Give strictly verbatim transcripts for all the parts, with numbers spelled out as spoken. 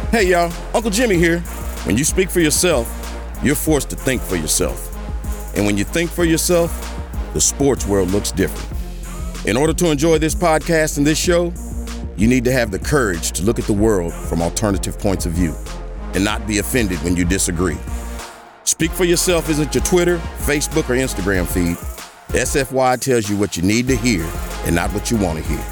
Hey y'all, Uncle Jimmy here. When you speak for yourself, you're forced to think for yourself. And when you think for yourself, the sports world looks different. In order to enjoy this podcast and this show, you need to have the courage to look at the world from alternative points of view and not be offended when you disagree. Speak for Yourself isn't your Twitter, Facebook, or Instagram feed. S F Y tells you what you need to hear and not what you want to hear.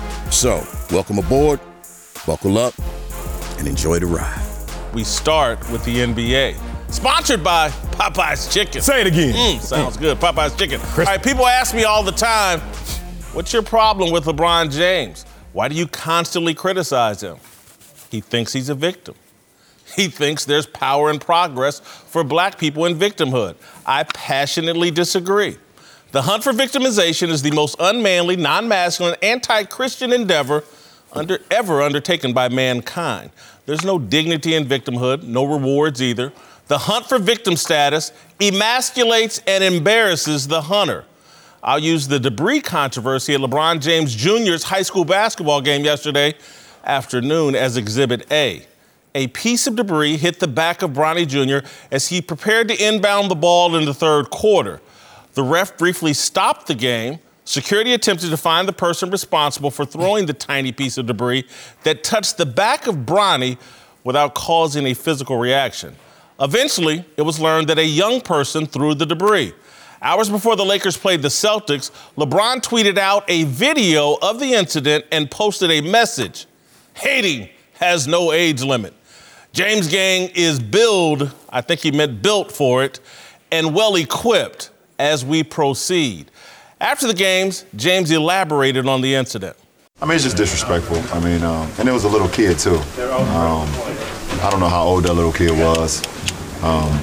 So, welcome aboard, buckle up, and enjoy the ride. We start with the N B A. Sponsored by Popeye's Chicken. Say it again. Mm, sounds mm. good. Popeye's Chicken. Chris- All right, people ask me all the time, what's your problem with LeBron James? Why do you constantly criticize him? He thinks he's a victim. He thinks there's power and progress for black people in victimhood. I passionately disagree. The hunt for victimization is the most unmanly, non-masculine, anti-Christian endeavor under, ever undertaken by mankind. There's no dignity in victimhood, no rewards either. The hunt for victim status emasculates and embarrasses the hunter. I'll use the debris controversy at LeBron James Junior's high school basketball game yesterday afternoon as Exhibit A. A piece of debris hit the back of Bronny Junior as he prepared to inbound the ball in the third quarter. The ref briefly stopped the game. Security attempted to find the person responsible for throwing the tiny piece of debris that touched the back of Bronny without causing a physical reaction. Eventually, it was learned that a young person threw the debris. Hours before the Lakers played the Celtics, LeBron tweeted out a video of the incident and posted a message. Hating has no age limit. James Gang is billed, I think he meant built for it, and well equipped as we proceed. After the games, James elaborated on the incident. I mean, it's just disrespectful. I mean, um, and it was a little kid too. Um, I don't know how old that little kid was. Um,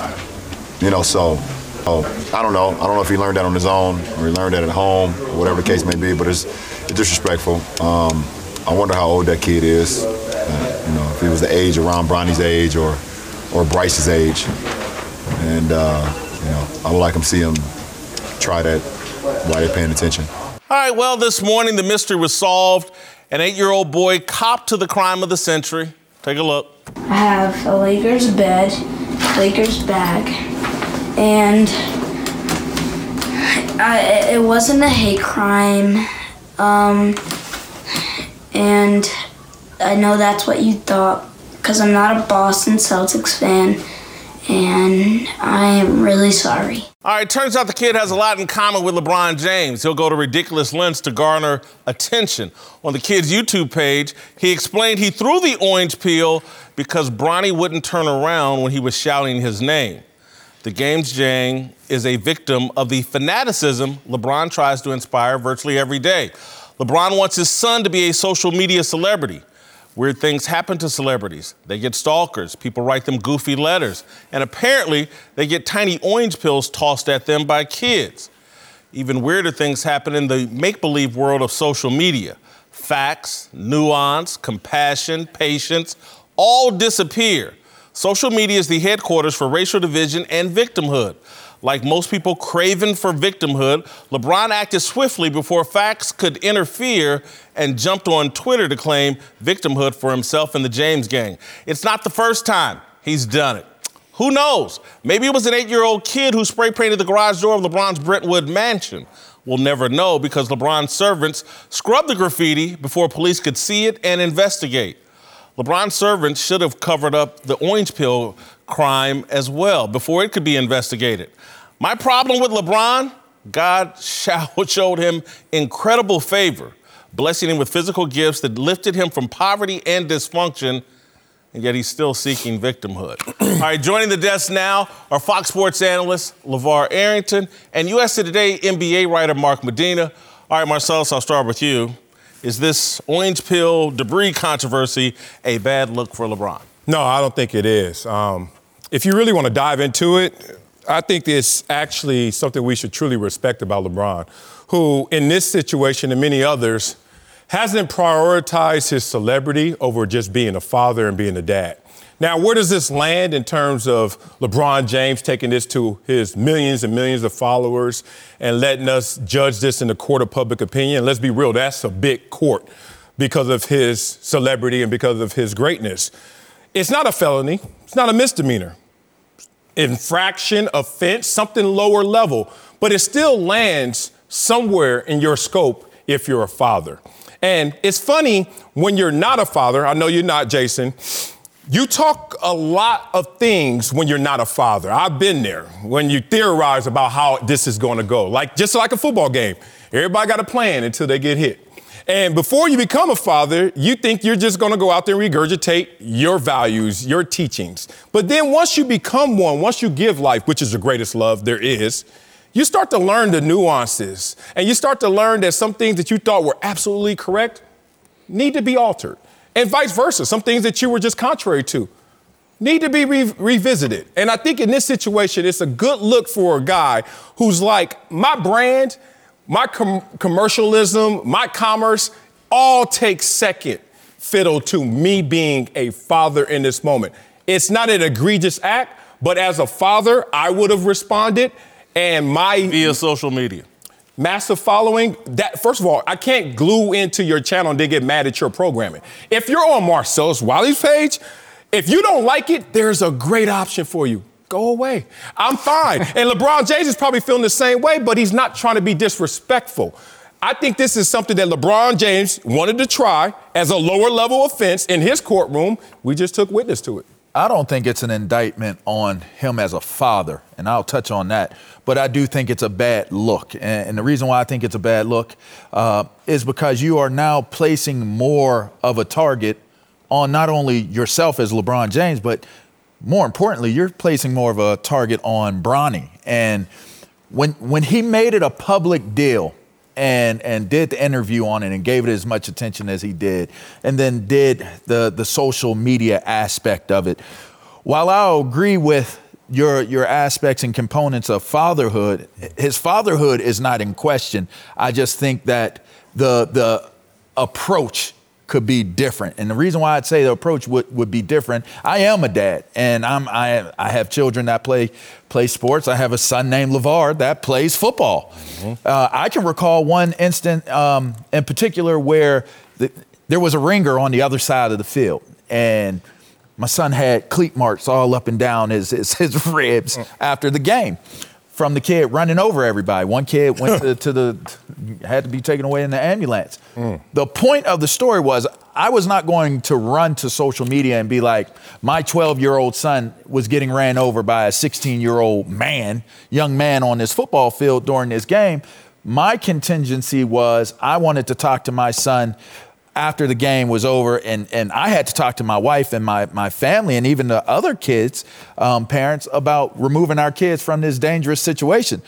you know, so. Oh, I don't know. I don't know if he learned that on his own or he learned that at home or whatever the case may be, but it's, it's disrespectful. Um, I wonder how old that kid is. Uh, you know, if he was the age around Bronny's age or or Bryce's age. And, uh, you know, I would like him to see him try that while they're paying attention. All right, well, this morning the mystery was solved. An eight-year-old boy copped to the crime of the century. Take a look. I have a Lakers bed, Lakers bag. And I, it wasn't a hate crime, um, and I know that's what you thought, because I'm not a Boston Celtics fan, and I am really sorry. All right, turns out the kid has a lot in common with LeBron James. He'll go to ridiculous lengths to garner attention. On the kid's YouTube page, he explained he threw the orange peel because Bronny wouldn't turn around when he was shouting his name. The James Gang is a victim of the fanaticism LeBron tries to inspire virtually every day. LeBron wants his son to be a social media celebrity. Weird things happen to celebrities. They get stalkers, people write them goofy letters, and apparently they get tiny orange pills tossed at them by kids. Even weirder things happen in the make-believe world of social media. Facts, nuance, compassion, patience, all disappear. Social media is the headquarters for racial division and victimhood. Like most people craving for victimhood, LeBron acted swiftly before facts could interfere and jumped on Twitter to claim victimhood for himself and the James Gang. It's not the first time he's done it. Who knows? Maybe it was an eight-year-old kid who spray painted the garage door of LeBron's Brentwood mansion. We'll never know because LeBron's servants scrubbed the graffiti before police could see it and investigate. LeBron's servants should have covered up the orange peel crime as well before it could be investigated. My problem with LeBron, God showed him incredible favor, blessing him with physical gifts that lifted him from poverty and dysfunction, and yet he's still seeking victimhood. All right, joining the desk now are Fox Sports analyst LeVar Arrington and U S A Today N B A writer Mark Medina. All right, Marcellus, I'll start with you. Is this orange peel debris controversy a bad look for LeBron? No, I don't think it is. Um, if you really want to dive into it, I think it's actually something we should truly respect about LeBron, who in this situation and many others hasn't prioritized his celebrity over just being a father and being a dad. Now, where does this land in terms of LeBron James taking this to his millions and millions of followers and letting us judge this in the court of public opinion? Let's be real, that's a big court because of his celebrity and because of his greatness. It's not a felony. It's not a misdemeanor. Infraction, offense, something lower level, but it still lands somewhere in your scope if you're a father. And it's funny when you're not a father, I know you're not, Jason, you talk a lot of things when you're not a father. I've been there when you theorize about how this is going to go, like just like a football game. Everybody got a plan until they get hit. And before you become a father, you think you're just going to go out there and regurgitate your values, your teachings. But then once you become one, once you give life, which is the greatest love there is, you start to learn the nuances. And you start to learn that some things that you thought were absolutely correct need to be altered. And vice versa. Some things that you were just contrary to need to be re- revisited. And I think in this situation, it's a good look for a guy who's like, my brand, my com- commercialism, my commerce, all takes second fiddle to me being a father in this moment. It's not an egregious act, but as a father, I would have responded. And my via social media, massive following, that first of all, I can't glue into your channel and then get mad at your programming. If you're on Marcellus Wiley's page, if you don't like it, there's a great option for you. Go away. I'm fine. And LeBron James is probably feeling the same way, but he's not trying to be disrespectful. I think this is something that LeBron James wanted to try as a lower level offense in his courtroom. We just took witness to it. I don't think it's an indictment on him as a father, and I'll touch on that. But I do think it's a bad look. And, and the reason why I think it's a bad look uh, is because you are now placing more of a target on not only yourself as LeBron James, but more importantly, you're placing more of a target on Bronny. And when when he made it a public deal and and did the interview on it and gave it as much attention as he did, and then did the, the social media aspect of it, while I'll agree with your your aspects and components of fatherhood, his fatherhood is not in question. I just think that the the approach could be different. And the reason why I'd say the approach would, would be different, I am a dad, and I'm I I have children that play play sports. I have a son named LeVar that plays football. Mm-hmm. Uh, I can recall one instant um, in particular where the, there was a ringer on the other side of the field, and my son had cleat marks all up and down his his, his ribs mm. after the game from the kid running over everybody. One kid went to, to the, had to be taken away in the ambulance. Mm. The point of the story was I was not going to run to social media and be like, my twelve-year-old son was getting ran over by a sixteen-year-old man, young man on this football field during this game. My contingency was I wanted to talk to my son after the game was over, and, and I had to talk to my wife and my, my family and even the other kids, um, parents, about removing our kids from this dangerous situation.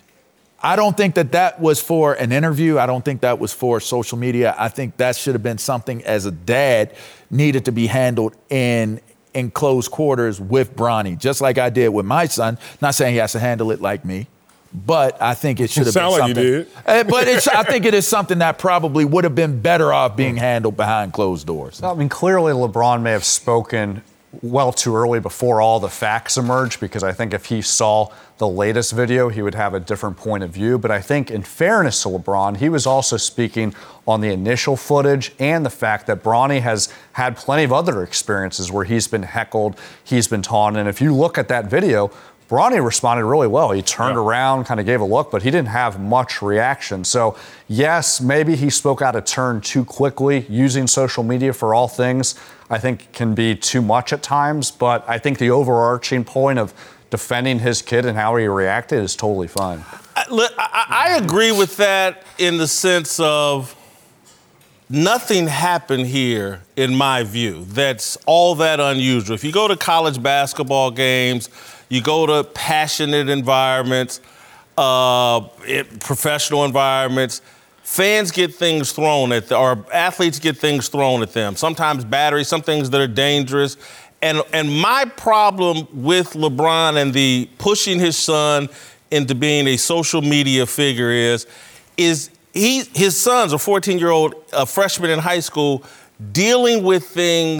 I don't think that that was for an interview. I don't think that was for social media. I think that should have been something as a dad needed to be handled in in close quarters with Bronny, just like I did with my son. Not saying he has to handle it like me, but I think it should have been something. Sound like you did. But it's, I think it is something that probably would have been better off being handled behind closed doors. I mean, clearly LeBron may have spoken well too early before all the facts emerged, because I think if he saw the latest video, he would have a different point of view. But I think in fairness to LeBron, he was also speaking on the initial footage and the fact that Bronny has had plenty of other experiences where he's been heckled, he's been taunted. And if you look at that video, Bronny responded really well. He turned yeah. around, kind of gave a look, but he didn't have much reaction. So, yes, maybe he spoke out of turn too quickly. Using social media for all things, I think, can be too much at times. But I think the overarching point of defending his kid and how he reacted is totally fine. I, I, I agree with that in the sense of nothing happened here, in my view, that's all that unusual. If you go to college basketball games, you go to passionate environments, uh, it, professional environments, fans get things thrown at them, or athletes get things thrown at them. Sometimes batteries, some things that are dangerous. And and my problem with LeBron and the pushing his son into being a social media figure is, is he his son's a fourteen-year-old a freshman in high school dealing with things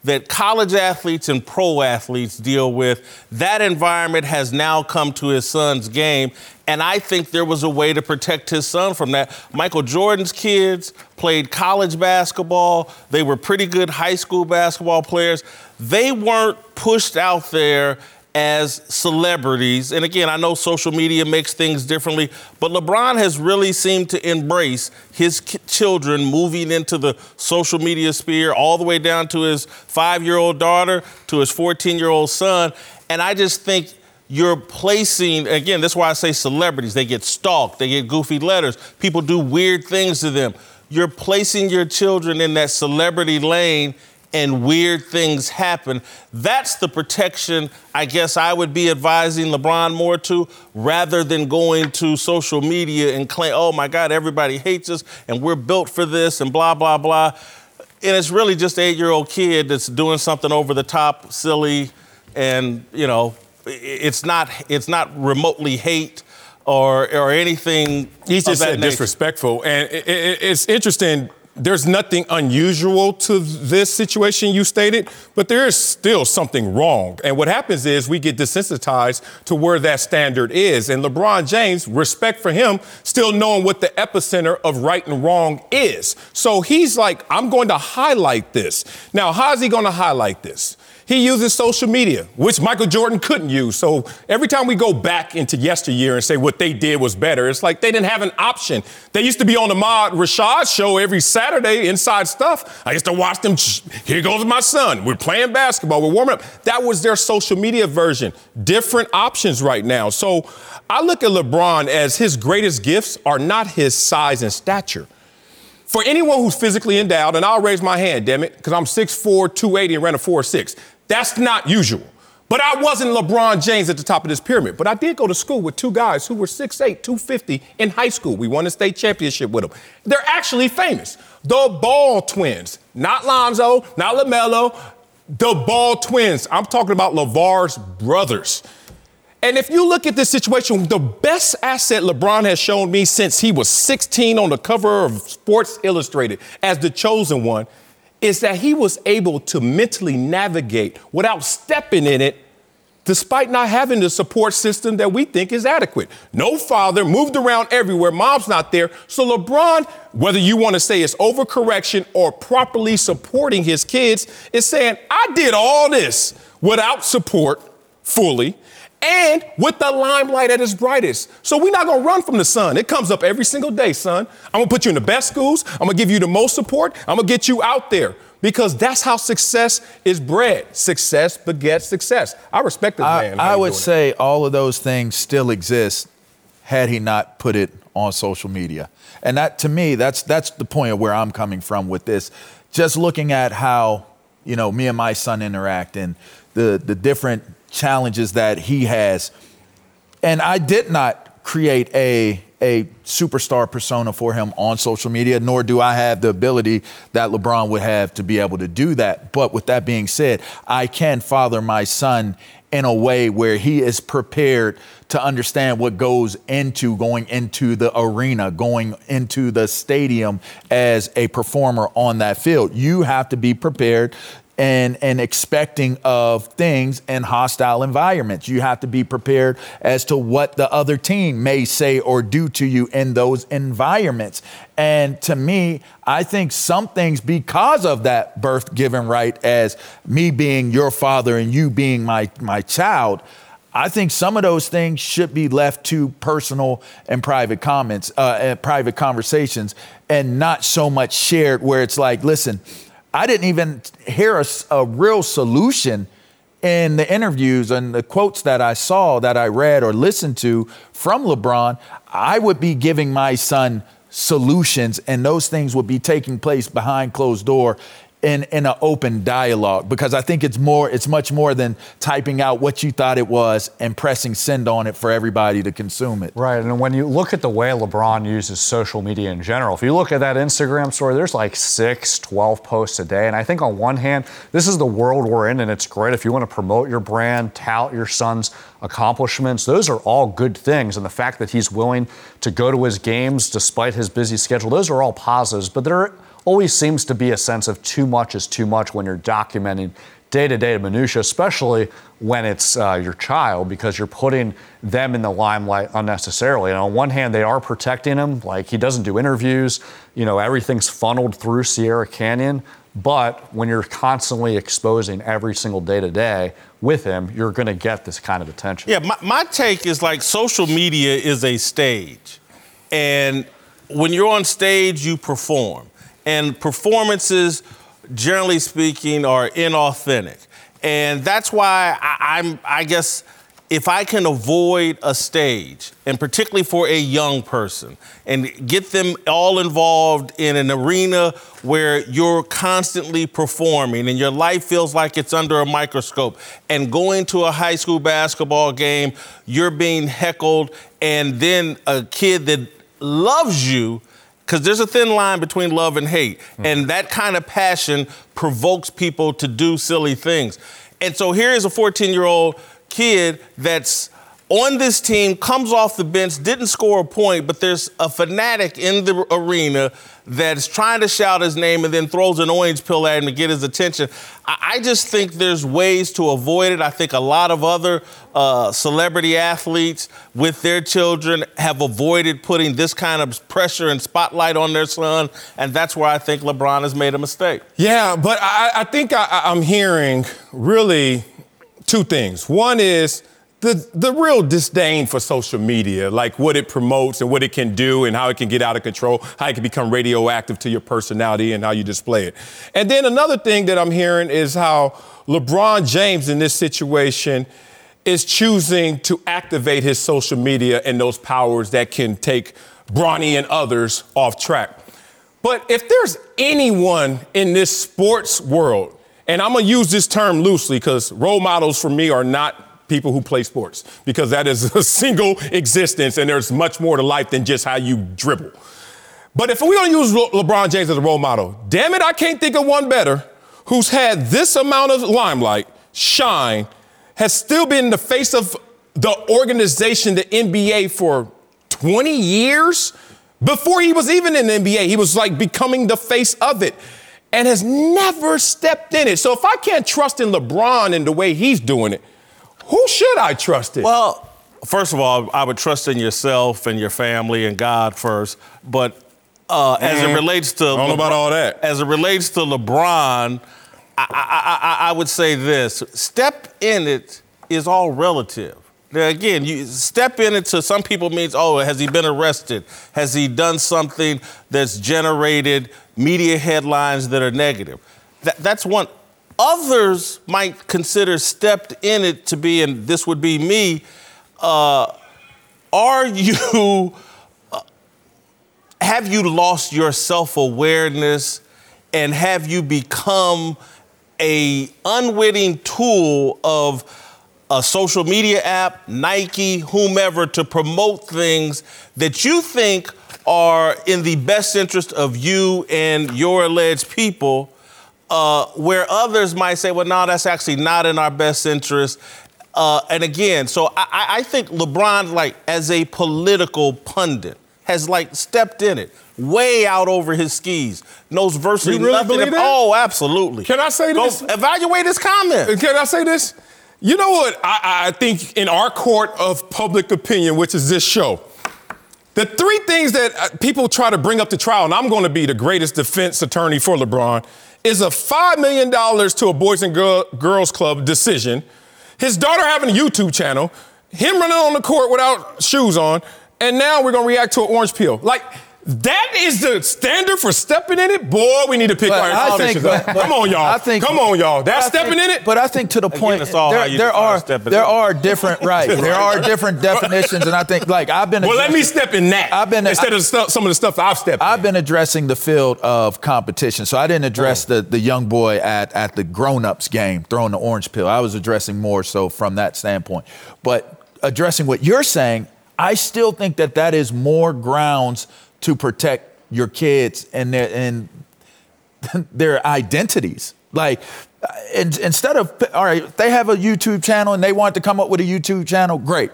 that college athletes and pro athletes deal with, that environment has now come to his son's game. And I think there was a way to protect his son from that. Michael Jordan's kids played college basketball. They were pretty good high school basketball players. They weren't pushed out there as celebrities. And again, I know social media makes things differently, but LeBron has really seemed to embrace his k- children moving into the social media sphere, all the way down to his five-year-old daughter, to his fourteen-year-old son. And I just think you're placing, again, that's why I say celebrities. They get stalked, they get goofy letters, people do weird things to them. You're placing your children in that celebrity lane and weird things happen. That's the protection I guess I would be advising LeBron more to, rather than going to social media and claim, oh my God, everybody hates us and we're built for this and blah, blah, blah. And it's really just an eight-year-old kid that's doing something over the top, silly, and, you know, it's not it's not remotely hate or or anything. He's just said disrespectful. And it, it, it's interesting. There's nothing unusual to this situation you stated, but there is still something wrong. And what happens is we get desensitized to where that standard is. And LeBron James, respect for him, still knowing what the epicenter of right and wrong is. So he's like, I'm going to highlight this. Now, how is he going to highlight this? He uses social media, which Michael Jordan couldn't use. So every time we go back into yesteryear and say what they did was better, it's like they didn't have an option. They used to be on the Ahmad Rashad show every Saturday, Inside Stuff. I used to watch them. Here goes my son. We're playing basketball. We're warming up. That was their social media version. Different options right now. So I look at LeBron as his greatest gifts are not his size and stature. For anyone who's physically endowed, and I'll raise my hand, damn it, because I'm six four, two eighty and ran a four six. That's not usual. But I wasn't LeBron James at the top of this pyramid. But I did go to school with two guys who were six eight, two fifty in high school. We won a state championship with them. They're actually famous. The Ball twins. Not Lonzo, not LaMelo. The Ball twins. I'm talking about LeVar's brothers. And if you look at this situation, the best asset LeBron has shown me since he was sixteen on the cover of Sports Illustrated as the chosen one is that he was able to mentally navigate without stepping in it, despite not having the support system that we think is adequate. No father, moved around everywhere, mom's not there. So LeBron, whether you want to say it's overcorrection or properly supporting his kids, is saying, I did all this without support fully, and with the limelight at its brightest. So we're not going to run from the sun. It comes up every single day, son. I'm going to put you in the best schools. I'm going to give you the most support. I'm going to get you out there because that's how success is bred. Success begets success. I respect this man. I, I would say it. all of those things still exist had he not put it on social media. And that, to me, that's that's the point of where I'm coming from with this. Just looking at how, you know, me and my son interact and the the different challenges that he has. And I did not create a a superstar persona for him on social media, nor do I have the ability that LeBron would have to be able to do that. But with that being said, I can father my son in a way where he is prepared to understand what goes into going into the arena, going into the stadium as a performer on that field. You have to be prepared and and expecting of things in hostile environments. You have to be prepared as to what the other team may say or do to you in those environments. And to me, I think some things, because of that birth-given right as me being your father and you being my my child, I think some of those things should be left to personal and private comments, uh, and private conversations, and not so much shared where it's like, listen, I didn't even hear a, a real solution in the interviews and the quotes that I saw, that I read or listened to from LeBron. I would be giving my son solutions, and those things would be taking place behind closed door in, in an open dialogue, because I think it's more, it's much more than typing out what you thought it was and pressing send on it for everybody to consume it. Right, and when you look at the way LeBron uses social media in general, if you look at that Instagram story, there's like six, twelve posts a day. And I think on one hand, this is the world we're in, and it's great if you want to promote your brand, tout your son's accomplishments. Those are all good things. And the fact that he's willing to go to his games despite his busy schedule, those are all positives. But there are always seems to be a sense of too much is too much when you're documenting day-to-day minutia, especially when it's uh, your child, because you're putting them in the limelight unnecessarily. And on one hand, they are protecting him. Like, he doesn't do interviews. You know, everything's funneled through Sierra Canyon. But when you're constantly exposing every single day-to-day with him, you're going to get this kind of attention. Yeah, my, my take is like social media is a stage. And when you're on stage, you perform. And performances, generally speaking, are inauthentic. And that's why I, I'm, I guess, if I can avoid a stage, and particularly for a young person, and get them all involved in an arena where you're constantly performing and your life feels like it's under a microscope, and going to a high school basketball game, you're being heckled, and then a kid that loves you, because there's a thin line between love and hate. Mm. And that kind of passion provokes people to do silly things. And so here is a fourteen-year-old kid that's on this team, comes off the bench, didn't score a point, but there's a fanatic in the arena that's trying to shout his name and then throws an orange pill at him to get his attention. I just think there's ways to avoid it. I think a lot of other uh, celebrity athletes with their children have avoided putting this kind of pressure and spotlight on their son, and that's where I think LeBron has made a mistake. Yeah, but I, I think I, I'm hearing really two things. One is the the real disdain for social media, like what it promotes and what it can do and how it can get out of control, how it can become radioactive to your personality and how you display it. And then another thing that I'm hearing is how LeBron James in this situation is choosing to activate his social media and those powers that can take Bronny and others off track. But if there's anyone in this sports world, and I'm going to use this term loosely because role models for me are not people who play sports, because that is a single existence and there's much more to life than just how you dribble. But if we don't use Le- LeBron James as a role model, damn it, I can't think of one better who's had this amount of limelight, shine, has still been the face of the organization, the N B A, for twenty years. Before he was even in the N B A, he was like becoming the face of it, and has never stepped in it. So if I can't trust in LeBron and the way he's doing it, who should I trust in? Well, first of all, I would trust in yourself and your family and God first. But uh, mm-hmm. as it relates to, I don't know about all that. As it relates to LeBron, I, I, I, I would say this: step in it is all relative. Now, again, you step in it to some people means, oh, has he been arrested? Has he done something that's generated media headlines that are negative? That, that's one. Others might consider stepped in it to be, and this would be me, uh, are you, uh, have you lost your self-awareness, and have you become a unwitting tool of a social media app, Nike, whomever, to promote things that you think are in the best interest of you and your alleged people, Uh, where others might say, well, no, that's actually not in our best interest. Uh, and again, so I, I think LeBron, like, as a political pundit, has, like, stepped in it, way out over his skis, knows virtually you really nothing. believe Of, that? oh, absolutely. Can I say Go this? Evaluate his comment. Can I say this? You know what? I, I think in our court of public opinion, which is this show, the three things that people try to bring up to trial, and I'm going to be the greatest defense attorney for LeBron, is a five million dollars to a Boys and Girl, Girls Club decision, his daughter having a YouTube channel, him running on the court without shoes on, and now we're going to react to an orange peel. Like, that is the standard for stepping in it? Boy, we need to pick But our I think- politicians up. but- but Come on, y'all. I think- Come on, y'all. That's I think- stepping in it? But I think to the point, it's all how there, you there define are stepping there in. are different right. There are different definitions, and I think like I've been. Well, let me addressing- step in that I've been instead I, of stuff, some of the stuff that I've stepped in. I've been addressing the field of competition, so I didn't address the the young boy at at the grown-ups game throwing the orange pill. I was addressing more so from that standpoint. But addressing what you're saying, I still think that that is more grounds to protect your kids and their and their identities. Like, in, instead of, all right, they have a YouTube channel and they want to come up with a YouTube channel, great.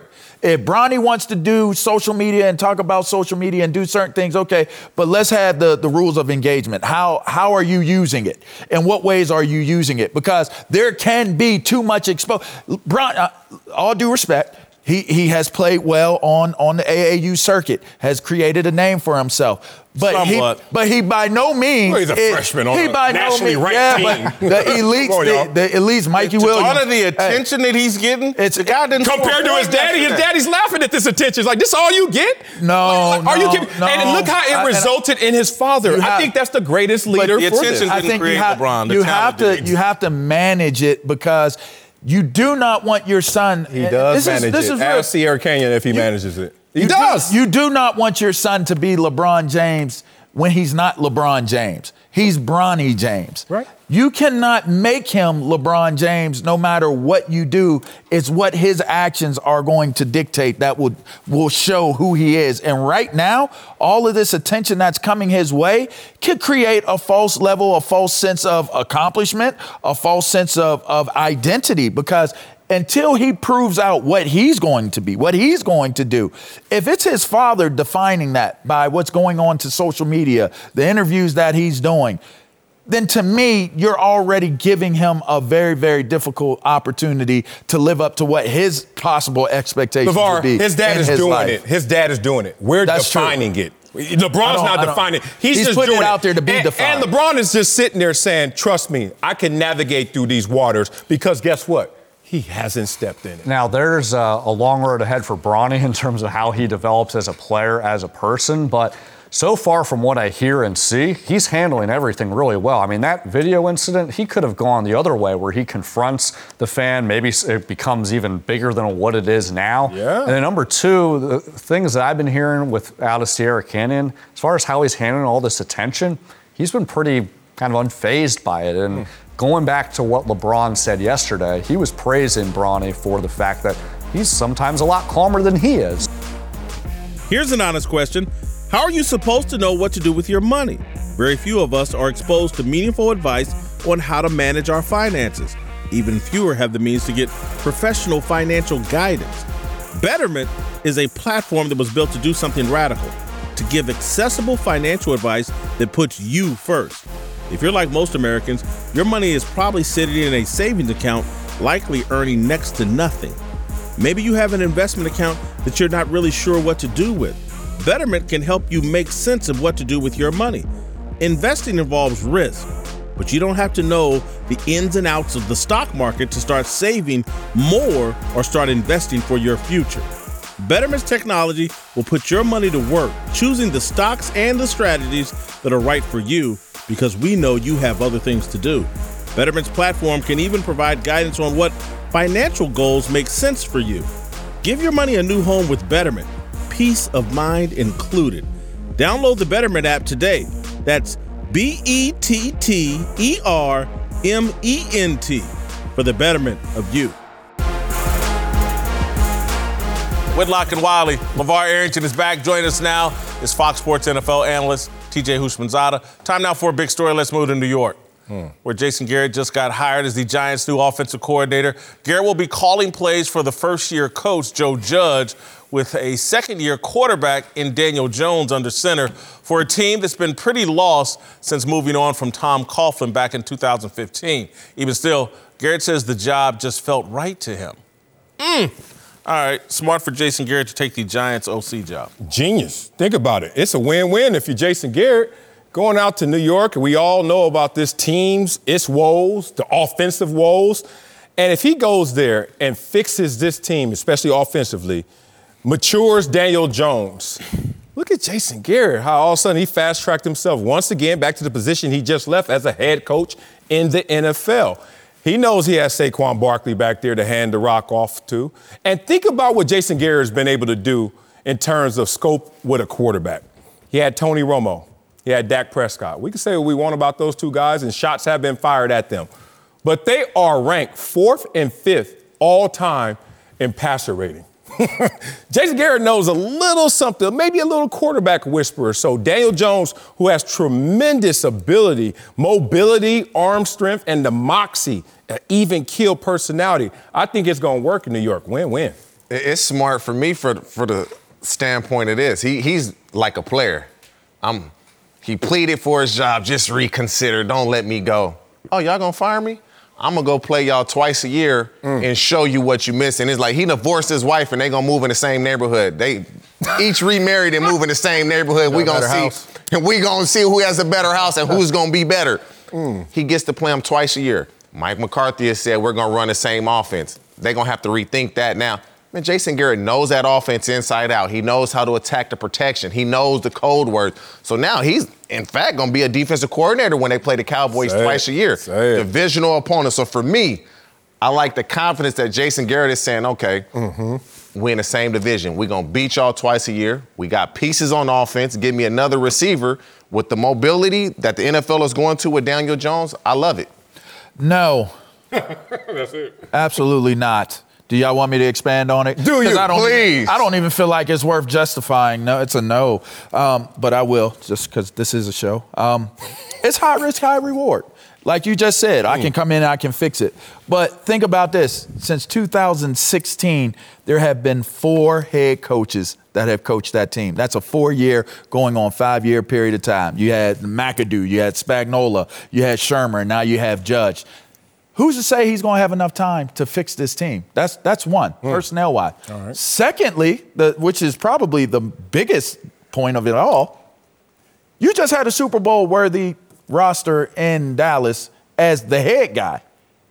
If Bronny wants to do social media and talk about social media and do certain things, okay, but let's have the, the rules of engagement. How how are you using it? In what ways are you using it? Because there can be too much exposure. Bron, uh, all due respect, he he has played well on, on the A A U circuit, has created a name for himself. But Somewhat. he, but he by no means. Well, he's a is, freshman on he a by nationally no means, ranked yeah, team. But the elites, Come on, y'all. the, the elites, Mikey To Williams. honor the attention Hey, that he's getting, It's- the guy didn't Compared to his daddy, his daddy's laughing at this attention. It's like, this all you get? No, Like, are no, you kidding? no. And look how it I- and resulted in his father. You I have- think that's the greatest leader the for this. attention- I didn't think you create have, LeBron, the you talent have to did. you have to manage it because you do not want your son. He does this manage is, this it. Is Ask real. Sierra Canyon if he manages it. He You do- does. You do not want your son to be LeBron James when he's not LeBron James. He's Bronny James. Right. You cannot make him LeBron James no matter what you do. It's what his actions are going to dictate that will, will show who he is. And right now, all of this attention that's coming his way could create a false level, a false sense of accomplishment, a false sense of, of identity because until he proves out what he's going to be, what he's going to do. If it's his father defining that by what's going on to social media, the interviews that he's doing, then to me, you're already giving him a very, very difficult opportunity to live up to what his possible expectations LeVar, would be. his dad in is his doing life. it. His dad is doing it. We're That's true. defining it. I LeBron's don't- not I don't- defining it. He's, He's just putting doing it out there to be and, defined. And LeBron is just sitting there saying, trust me, I can navigate through these waters because guess what? He hasn't stepped in it. Now, there's a, a long road ahead for Bronny in terms of how he develops as a player, as a person, but so far from what I hear and see, he's handling everything really well. I mean, that video incident, he could have gone the other way where he confronts the fan. Maybe it becomes even bigger than what it is now. Yeah. And then number two, the things that I've been hearing with out of Sierra Canyon, as far as how he's handling all this attention, he's been pretty kind of unfazed by it. And going back to what LeBron said yesterday, he was praising Bronny for the fact that he's sometimes a lot calmer than he is. Here's an honest question. How are you supposed to know what to do with your money? Very few of us are exposed to meaningful advice on how to manage our finances. Even fewer have the means to get professional financial guidance. Betterment is a platform that was built to do something radical, to give accessible financial advice that puts you first. If you're like most Americans, your money is probably sitting in a savings account, likely earning next to nothing. Maybe you have an investment account that you're not really sure what to do with. Betterment can help you make sense of what to do with your money. Investing involves risk, but you don't have to know the ins and outs of the stock market to start saving more or start investing for your future. Betterment's technology will put your money to work, choosing the stocks and the strategies that are right for you because we know you have other things to do. Betterment's platform can even provide guidance on what financial goals make sense for you. Give your money a new home with Betterment, peace of mind included. Download the Betterment app today. That's B E T T E R M E N T for the betterment of you. Whitlock and Wiley, LeVar Arrington is back. Joining us now is Fox Sports N F L analyst T J Houshmandzadeh. Time now for a big story. Let's move to New York, hmm. where Jason Garrett just got hired as the Giants' new offensive coordinator. Garrett will be calling plays for the first-year coach, Joe Judge, with a second-year quarterback in Daniel Jones under center for a team that's been pretty lost since moving on from Tom Coughlin back in two thousand fifteen. Even still, Garrett says the job just felt right to him. Mm. All right, smart for Jason Garrett to take the Giants O C job. Genius. Think about it. It's a win-win if you're Jason Garrett going out to New York. We all know about this team's, its woes, the offensive woes. And if he goes there and fixes this team, especially offensively, matures Daniel Jones. Look at Jason Garrett, how all of a sudden he fast-tracked himself once again back to the position he just left as a head coach in the N F L. He knows he has Saquon Barkley back there to hand the rock off to. And think about what Jason Garrett has been able to do in terms of scope with a quarterback. He had Tony Romo. He had Dak Prescott. We can say what we want about those two guys, and shots have been fired at them. But they are ranked fourth and fifth all time in passer rating. Jason Garrett knows a little something, maybe a little quarterback whisperer. So Daniel Jones, who has tremendous ability, mobility, arm strength, and the moxie, an even keel personality, I think it's going to work in New York. Win-win. It's smart for me for for the standpoint of this. He he's like a player. I'm. He pleaded for his job. Just reconsider. Don't let me go. Oh, y'all gonna fire me? I'm gonna go play y'all twice a year mm. and show you what you missing. It's like he divorced his wife and they gonna move in the same neighborhood. They each remarried and move in the same neighborhood. We gonna see, house. and we gonna see who has a better house and who's gonna be better. Mm. He gets to play them twice a year. Mike McCarthy has said we're gonna run the same offense. They're gonna have to rethink that now. Man, Jason Garrett knows that offense inside out. He knows how to attack the protection. He knows the code words. So now he's, in fact, going to be a defensive coordinator when they play the Cowboys Say twice it. a year. Divisional opponent. So for me, I like the confidence that Jason Garrett is saying, okay, mm-hmm. we in the same division. We're going to beat y'all twice a year. We got pieces on offense. Give me another receiver with the mobility that the N F L is going to with Daniel Jones. I love it. No. That's it. Absolutely not. Do y'all want me to expand on it? Do you, I don't please? Even, I don't even feel like it's worth justifying. No, it's a no. Um, but I will, just because this is a show. Um, it's high risk, high reward. Like you just said, mm. I can come in and I can fix it. But think about this. Since two thousand sixteen, there have been four head coaches that have coached that team. That's a four-year, going on five-year period of time. You had McAdoo, you had Spagnuolo, you had Shermer, and now you have Judge. Who's to say he's going to have enough time to fix this team? That's that's one, mm. personnel-wise. All right. Secondly, the, which is probably the biggest point of it all, you just had a Super Bowl-worthy roster in Dallas as the head guy,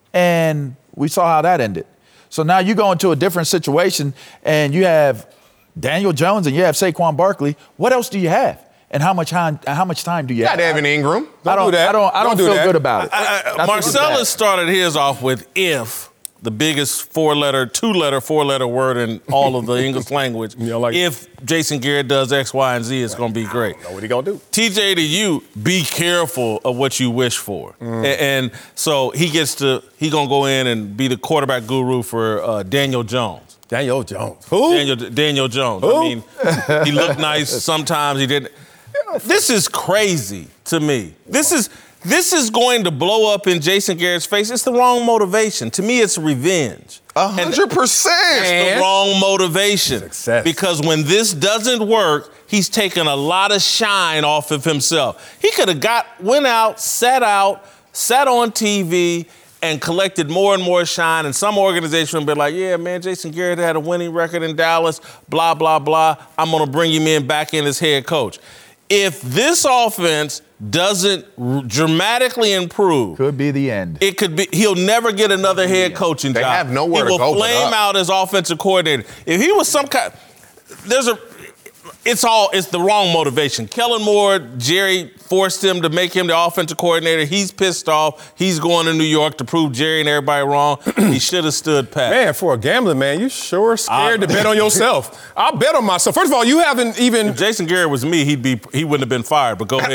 and we saw how that ended. So now you go into a different situation, and you have Daniel Jones and you have Saquon Barkley. What else do you have? And how much time? How much time do you, you have? Evan Ingram. Don't I don't. Do that. I don't. I don't, don't do feel that. good about it. I, I, Marcellus started his off with "if," the biggest four-letter, two-letter, four-letter word in all of the English language. You know, like, if Jason Garrett does X, Y, and Z, it's going to be great. I don't know what he gonna do? T J, to you, be careful of what you wish for. Mm. And, and so he gets to. He gonna go in and be the quarterback guru for uh, Daniel Jones. Daniel Jones. Who? Daniel, Daniel Jones. Who? I mean, he looked nice. Sometimes he didn't. This is crazy to me. This is this is going to blow up in Jason Garrett's face. It's the wrong motivation. To me, it's revenge. A hundred percent. It's the wrong motivation. Success. Because when this doesn't work, he's taken a lot of shine off of himself. He could have got went out, sat out, sat on T V, and collected more and more shine. And some organization would be like, yeah, man, Jason Garrett had a winning record in Dallas, blah, blah, blah. I'm going to bring him in back in as head coach. If this offense doesn't r- dramatically improve, could be the end. It could be. He'll never get another head coaching they job. They have nowhere to go. He will flame out as offensive coordinator. If he was some kind, there's a. It's all. It's the wrong motivation. Kellen Moore, Jerry forced him to make him the offensive coordinator. He's pissed off. He's going to New York to prove Jerry and everybody wrong. He should have stood pat. Man, for a gambler, man, you sure scared I, to bet on yourself. I'll bet on myself. First of all, you haven't even. If Jason Garrett was me, he'd be. He wouldn't have been fired. But go ahead.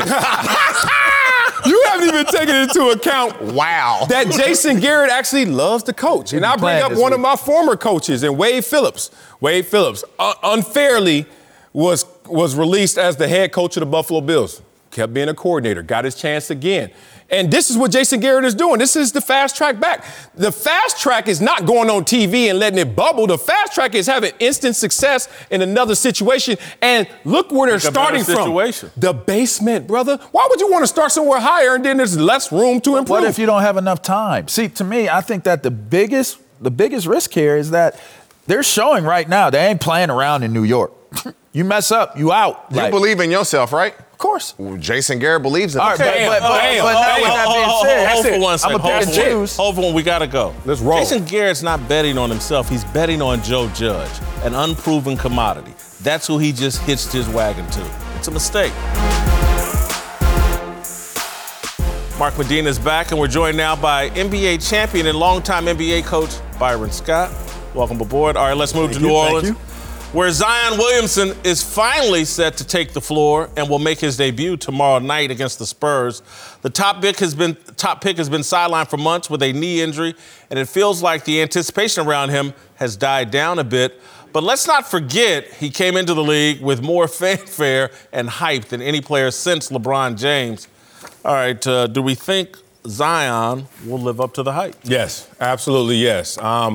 You haven't even taken into account. Wow. That Jason Garrett actually loves to coach, and I bring up one week. of my former coaches, and Wade Phillips. Wade Phillips uh, unfairly. was was released as the head coach of the Buffalo Bills. Kept being a coordinator, got his chance again. And this is what Jason Garrett is doing. This is the fast track back. The fast track is not going on T V and letting it bubble. The fast track is having instant success in another situation. And look where they're starting from. Situation. The basement, brother. Why would you want to start somewhere higher and then there's less room to improve? What if you don't have enough time? See, to me, I think that the biggest the biggest risk here is that they're showing right now they ain't playing around in New York. You mess up, you out. You like, believe in yourself, right? Of course. Well, Jason Garrett believes in All right, himself. but, but, but, Damn. but now Hold, with that being hold, said, hold, hold for one second. I'm a pair of Jews. Hold on, we gotta go. Let's roll. Jason Garrett's not betting on himself. He's betting on Joe Judge, an unproven commodity. That's who he just hitched his wagon to. It's a mistake. Mark Medina is back, and we're joined now by N B A champion and longtime N B A coach Byron Scott. Welcome aboard. All right, let's move Thank to you, New Orleans, thank you. where Zion Williamson is finally set to take the floor and will make his debut tomorrow night against the Spurs. The top pick has been top pick has been sidelined for months with a knee injury, and it feels like the anticipation around him has died down a bit. But let's not forget he came into the league with more fanfare and hype than any player since LeBron James. All right, uh, do we think Zion will live up to the hype? Yes, absolutely yes. Um,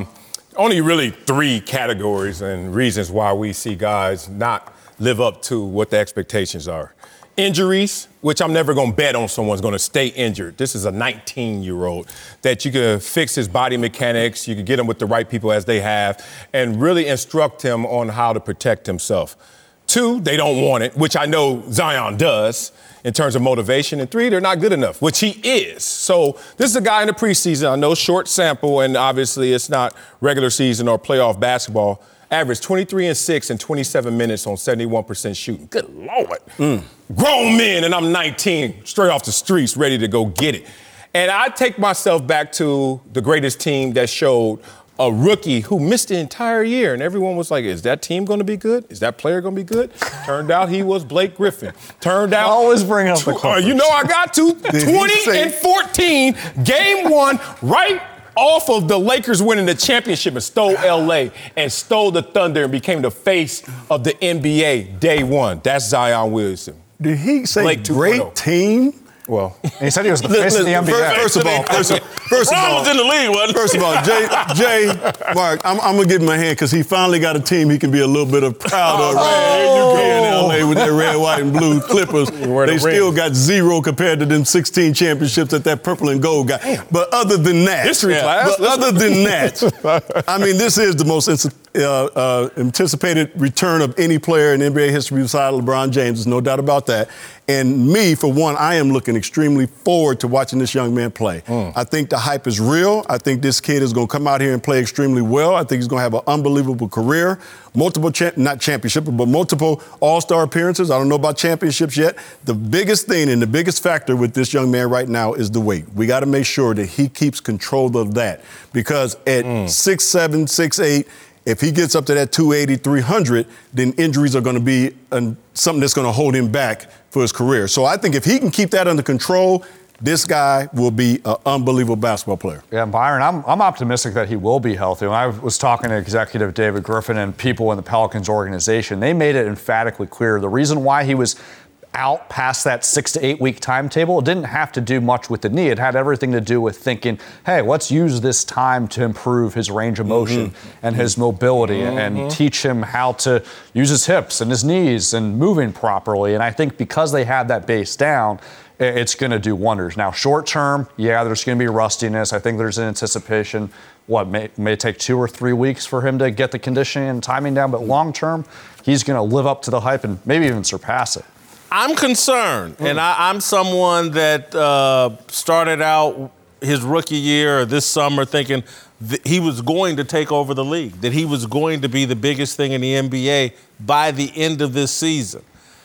Only really three categories and reasons why we see guys not live up to what the expectations are. Injuries, which I'm never going to bet on someone's going to stay injured. This is a nineteen-year-old that you can fix his body mechanics, you can get him with the right people as they have, and really instruct him on how to protect himself. Two, they don't want it, which I know Zion does in terms of motivation. And three, they're not good enough, which he is. So this is a guy in the preseason. I know short sample, and obviously it's not regular season or playoff basketball. Averaged twenty-three and six in twenty-seven minutes on seventy-one percent shooting. Good Lord. Mm. Grown men, and I'm nineteen, straight off the streets, ready to go get it. And I take myself back to the greatest team that showed a rookie who missed the entire year, and everyone was like, is that team going to be good? Is that player going to be good? Turned out he was Blake Griffin. Turned out... Always bring up the uh, You know I got to. twenty and fourteen, game one, right off of the Lakers winning the championship, and stole L A and stole the Thunder and became the face of the N B A day one. That's Zion Williamson. Did he say Blake great team? Well, he said he was the face of the N B A. First of all, first of, first of Ron all, was in the league, wasn't he? First of all, Jay, Jay, Mark, I'm, I'm gonna give him a hand because he finally got a team he can be a little bit of proud of. Oh, Right in L A with their red, white, and blue Clippers. Wear the They still ring. got zero compared to them sixteen championships that that purple and gold got. But other than that, History class. But other than that, I mean, this is the most uh, uh, anticipated return of any player in N B A history beside LeBron James. There's no doubt about that. And me, for one, I am looking extremely forward to watching this young man play. Mm. I think the hype is real. I think this kid is going to come out here and play extremely well. I think he's going to have an unbelievable career. Multiple, cha- not championship, but multiple all-star appearances. I don't know about championships yet. The biggest thing and the biggest factor with this young man right now is the weight. We got to make sure that he keeps control of that. Because at mm. six seven, six eight, if he gets up to that two eighty, three hundred, then injuries are going to be um, something that's going to hold him back for his career. So I think if he can keep that under control, this guy will be an unbelievable basketball player. Yeah, Byron, I'm, I'm optimistic that he will be healthy. When I was talking to executive David Griffin and people in the Pelicans organization, they made it emphatically clear the reason why he was out past that six to eight week timetable, it didn't have to do much with the knee. It had everything to do with thinking, hey, let's use this time to improve his range of motion mm-hmm. and his mobility mm-hmm. and teach him how to use his hips and his knees and moving properly. And I think because they had that base down, it's going to do wonders. Now, short term, yeah, there's going to be rustiness. I think there's an anticipation. What, may, may take two or three weeks for him to get the conditioning and timing down, but long term, he's going to live up to the hype and maybe even surpass it. I'm concerned, mm. and I, I'm someone that uh, started out his rookie year or this summer thinking that he was going to take over the league, that he was going to be the biggest thing in the N B A by the end of this season.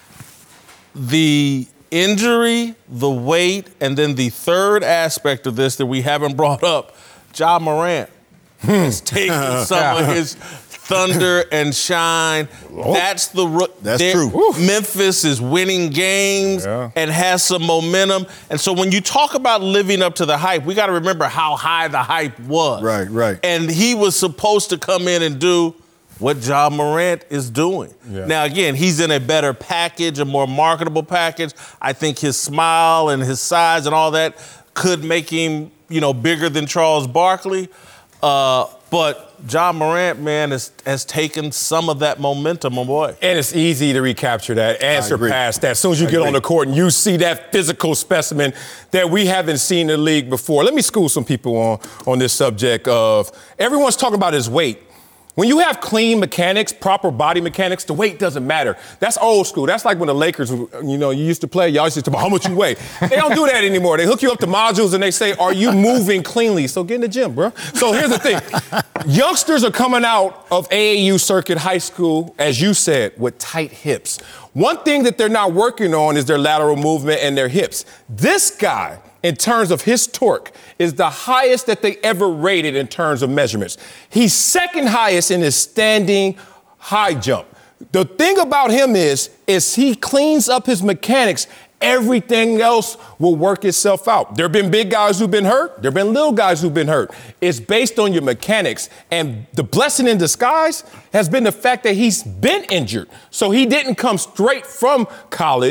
The injury, the weight, and then the third aspect of this that we haven't brought up, Ja Morant has taken some of his thunder and shine. That's the rook. That's true. Memphis is winning games yeah. and has some momentum. And so when you talk about living up to the hype, we got to remember how high the hype was. Right, right. And he was supposed to come in and do what Ja Morant is doing. Yeah. Now, again, he's in a better package, a more marketable package. I think his smile and his size and all that could make him, you know, bigger than Charles Barkley. Uh, but Ja Morant, man, has, has taken some of that momentum away. And it's easy to recapture that and I surpass agree. that. As soon as you I get agree. on the court and you see that physical specimen that we haven't seen in the league before. Let me school some people on, on this subject of everyone's talking about his weight. When you have clean mechanics, proper body mechanics, the weight doesn't matter. That's old school. That's like when the Lakers, you know, you used to play, y'all used to talk about how much you weigh. They don't do that anymore. They hook you up to modules and they say, are you moving cleanly? So get in the gym, bro. So here's the thing. Youngsters are coming out of A A U circuit high school, as you said, with tight hips. One thing that they're not working on is their lateral movement and their hips. This guy, in terms of his torque, is the highest that they ever rated in terms of measurements. He's second highest in his standing high jump. The thing about him is, is he cleans up his mechanics, everything else will work itself out. There have been big guys who've been hurt. There have been little guys who've been hurt. It's based on your mechanics. And the blessing in disguise has been the fact that he's been injured. So he didn't come straight from college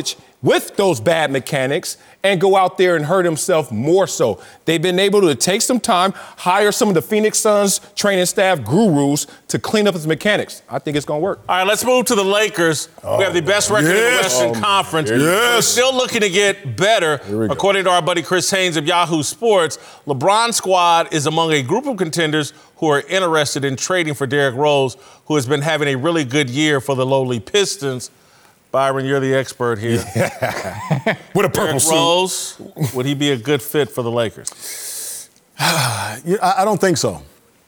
with those bad mechanics and go out there and hurt himself more so. They've been able to take some time, hire some of the Phoenix Suns training staff gurus to clean up his mechanics. I think it's going to work. All right, let's move to the Lakers. Oh, we have the best record yes. in the Western um, Conference. Yes. We're still looking to get better. According to our buddy Chris Haynes of Yahoo Sports, LeBron's squad is among a group of contenders who are interested in trading for Derrick Rose, who has been having a really good year for the lowly Pistons. Byron, you're the expert here. Yeah. With a purple suit. Rose, would he be a good fit for the Lakers? I don't think so.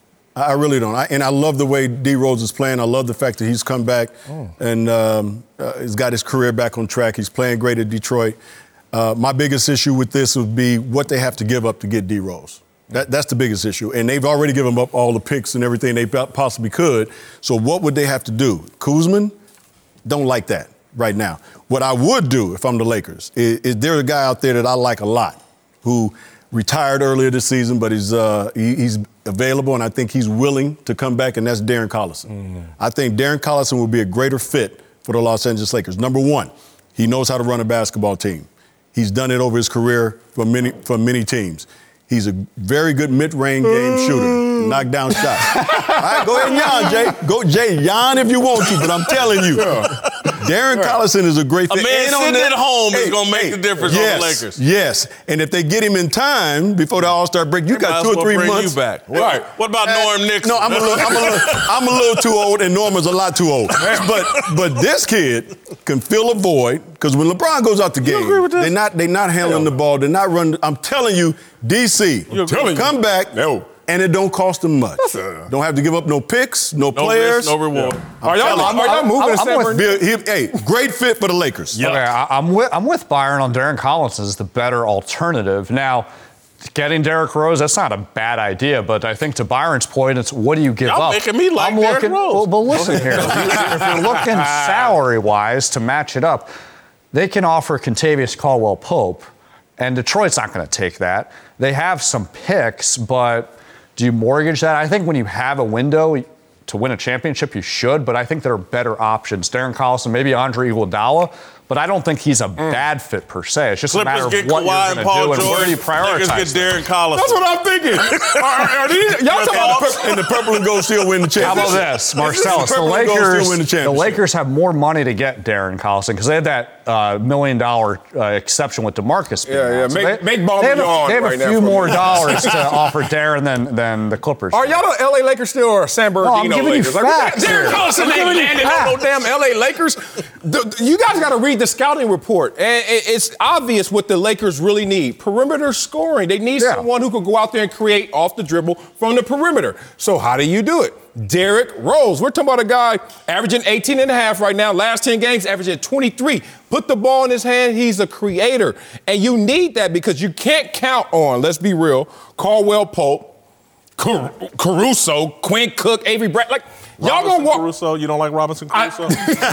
I really don't. I, and I love the way D. Rose is playing. I love the fact that he's come back oh. and um, uh, he's got his career back on track. He's playing great at Detroit. Uh, my biggest issue with this would be what they have to give up to get D. Rose. That, that's the biggest issue. And they've already given up all the picks and everything they possibly could. So what would they have to do? Kuzman, don't like that right now. What I would do if I'm the Lakers is, is there's a guy out there that I like a lot who retired earlier this season, but he's uh, he, he's available, and I think he's willing to come back, and that's Darren Collison. Mm-hmm. I think Darren Collison will be a greater fit for the Los Angeles Lakers. Number one, he knows how to run a basketball team. He's done it over his career for many for many teams. He's a very good mid-range game shooter, knock down shots. All right, go ahead and yawn, Jay. Go, Jay, yawn if you want to, but I'm telling you, Darren Collison is a great fit. A man sitting at home hey, is going to make hey, the difference yes, on the Lakers. Yes, and if they get him in time before the All-Star break, you they got two or three bring months. You back. Right. What about uh, Norm Nixon? No, I'm a, little, I'm, a little, I'm a little too old, and Norman's a lot too old. But but this kid can fill a void, because when LeBron goes out the game, they're not, they not handling yeah. the ball. They're not running. I'm telling you, D C, come back, no. and it don't cost them much. Uh, don't have to give up no picks, no, no players. Risk, no reward. Yeah. Are y'all, are y'all moving I'm, I'm with, he, Hey, great fit for the Lakers. Yeah. Okay, I, I'm, with, I'm with Byron on Darren Collison as the better alternative. Now, getting Derrick Rose, that's not a bad idea, but I think to Byron's point, it's what do you give y'all up? making me like I'm Derrick looking, Rose. Well, but listen here, if you're looking salary-wise to match it up, they can offer Kentavious Caldwell-Pope, and Detroit's not going to take that. They have some picks, but do you mortgage that? I think when you have a window to win a championship, you should, but I think there are better options. Darren Collison, maybe Andre Iguodala, but I don't think he's a mm. bad fit per se. It's just Clippers a matter of get what Kawhi you're and going to do George. and where do you prioritize. Lakers get Darren Collison. That's what I'm thinking. are, are these, y'all talking about the purple, and the purple and gold still win the championship. How about this, Marcellus? The, the Lakers, the, the Lakers have more money to get Darren Collison because they had that uh, million dollar uh, exception with DeMarcus. Yeah, yeah. So make they, make Ball they have, yawn a, they have right a few now more dollars to offer Darren than than the Clippers. Are y'all the L A Lakers still or San Bernardino no, I'm giving Lakers? You facts like, Darren Collison ain't landed on no damn L A Lakers. The, you guys got to read the scouting report, and it's obvious what the Lakers really need: perimeter scoring. They need yeah. someone who can go out there and create off the dribble from the perimeter. So how do you do it? Derrick Rose. We're talking about a guy averaging eighteen and a half right now. Last ten games, averaging twenty-three. Put the ball in his hand. He's a creator. And you need that because you can't count on, let's be real, Caldwell Pope, Car- Caruso, Quinn Cook, Avery Brad. Like, y'all Robinson gonna walk. Caruso, you don't like Robinson Caruso?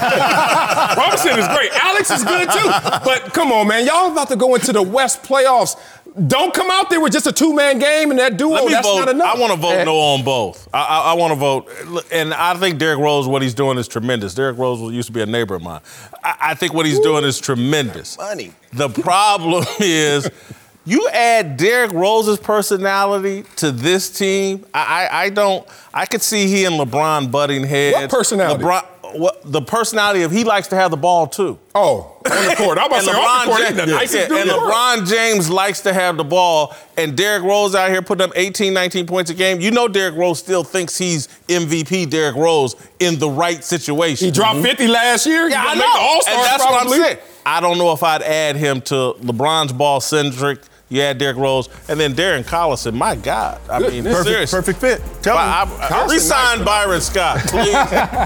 I, Robinson is great. Alex is good too. But come on, man. Y'all about to go into the West playoffs. Don't come out there with just a two-man game and that duo. Let me That's vote. not enough. I want to vote no on both. I, I, I want to vote. And I think Derrick Rose, what he's doing is tremendous. Derrick Rose used to be a neighbor of mine. I, I think what he's doing is tremendous. Money. The problem is you add Derrick Rose's personality to this team, I, I, I don't – I could see he and LeBron butting heads. What personality? LeBron, what, the personality of he likes to have the ball, too. Oh, on the court. I'm about to say, on the court, he's the nicest yeah, dude And in the world. LeBron James likes to have the ball, and Derrick Rose out here putting up eighteen, nineteen points a game. You know Derrick Rose still thinks he's M V P Derrick Rose in the right situation. He dropped mm-hmm. fifty last year. Yeah, I make know. the All-Stars and that's probably. what I'm saying. I don't know if I'd add him to LeBron's ball-centric. You add Derrick Rose, and then Darren Collison. My God. I Good. mean, perfect, seriously. perfect fit. Tell I, me. I, I, resign nice, Byron Scott, please.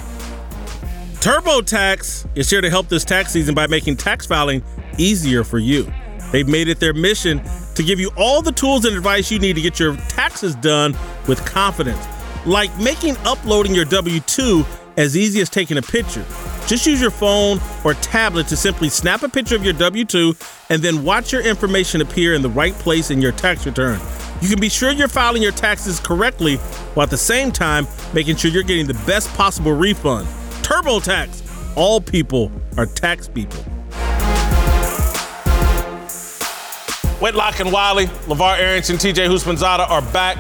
TurboTax is here to help this tax season by making tax filing easier for you. They've made it their mission to give you all the tools and advice you need to get your taxes done with confidence. Like making uploading your W two as easy as taking a picture. Just use your phone or tablet to simply snap a picture of your W two and then watch your information appear in the right place in your tax return. You can be sure you're filing your taxes correctly while at the same time making sure you're getting the best possible refund. TurboTax. All people are tax people. Whitlock and Wiley, LeVar Arrington, T J Houshmandzadeh are back.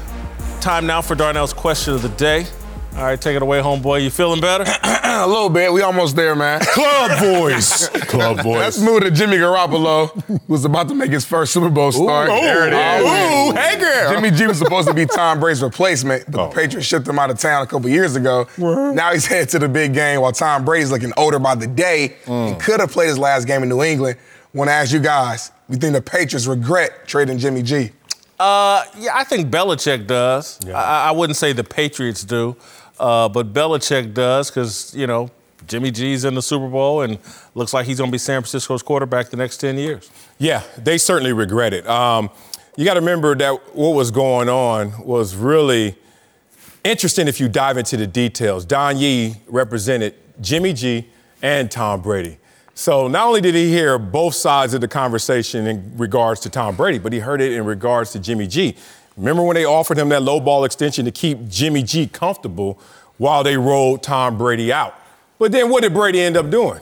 Time now for Darnell's question of the day. All right, take it away, homeboy. You feeling better? A little bit. We almost there, man. Club boys. Club boys. Let's move to Jimmy Garoppolo, who's about to make his first Super Bowl start. Ooh, there it is. Ooh, hey, girl. Jimmy G was supposed to be Tom Brady's replacement, but Oh. the Patriots shipped him out of town a couple years ago. Now he's headed to the big game while Tom Brady's looking older by the day. He could have played his last game in New England. Want to ask you guys, you think the Patriots regret trading Jimmy G? Uh, yeah, I think Belichick does. Yeah. I, I wouldn't say the Patriots do, uh, but Belichick does because, you know, Jimmy G's in the Super Bowl and looks like he's going to be San Francisco's quarterback the next ten years. Yeah, they certainly regret it. Um, you got to remember that what was going on was really interesting if you dive into the details. Don Yee represented Jimmy G and Tom Brady. So not only did he hear both sides of the conversation in regards to Tom Brady, but he heard it in regards to Jimmy G. Remember when they offered him that low ball extension to keep Jimmy G comfortable while they rolled Tom Brady out? But then what did Brady end up doing?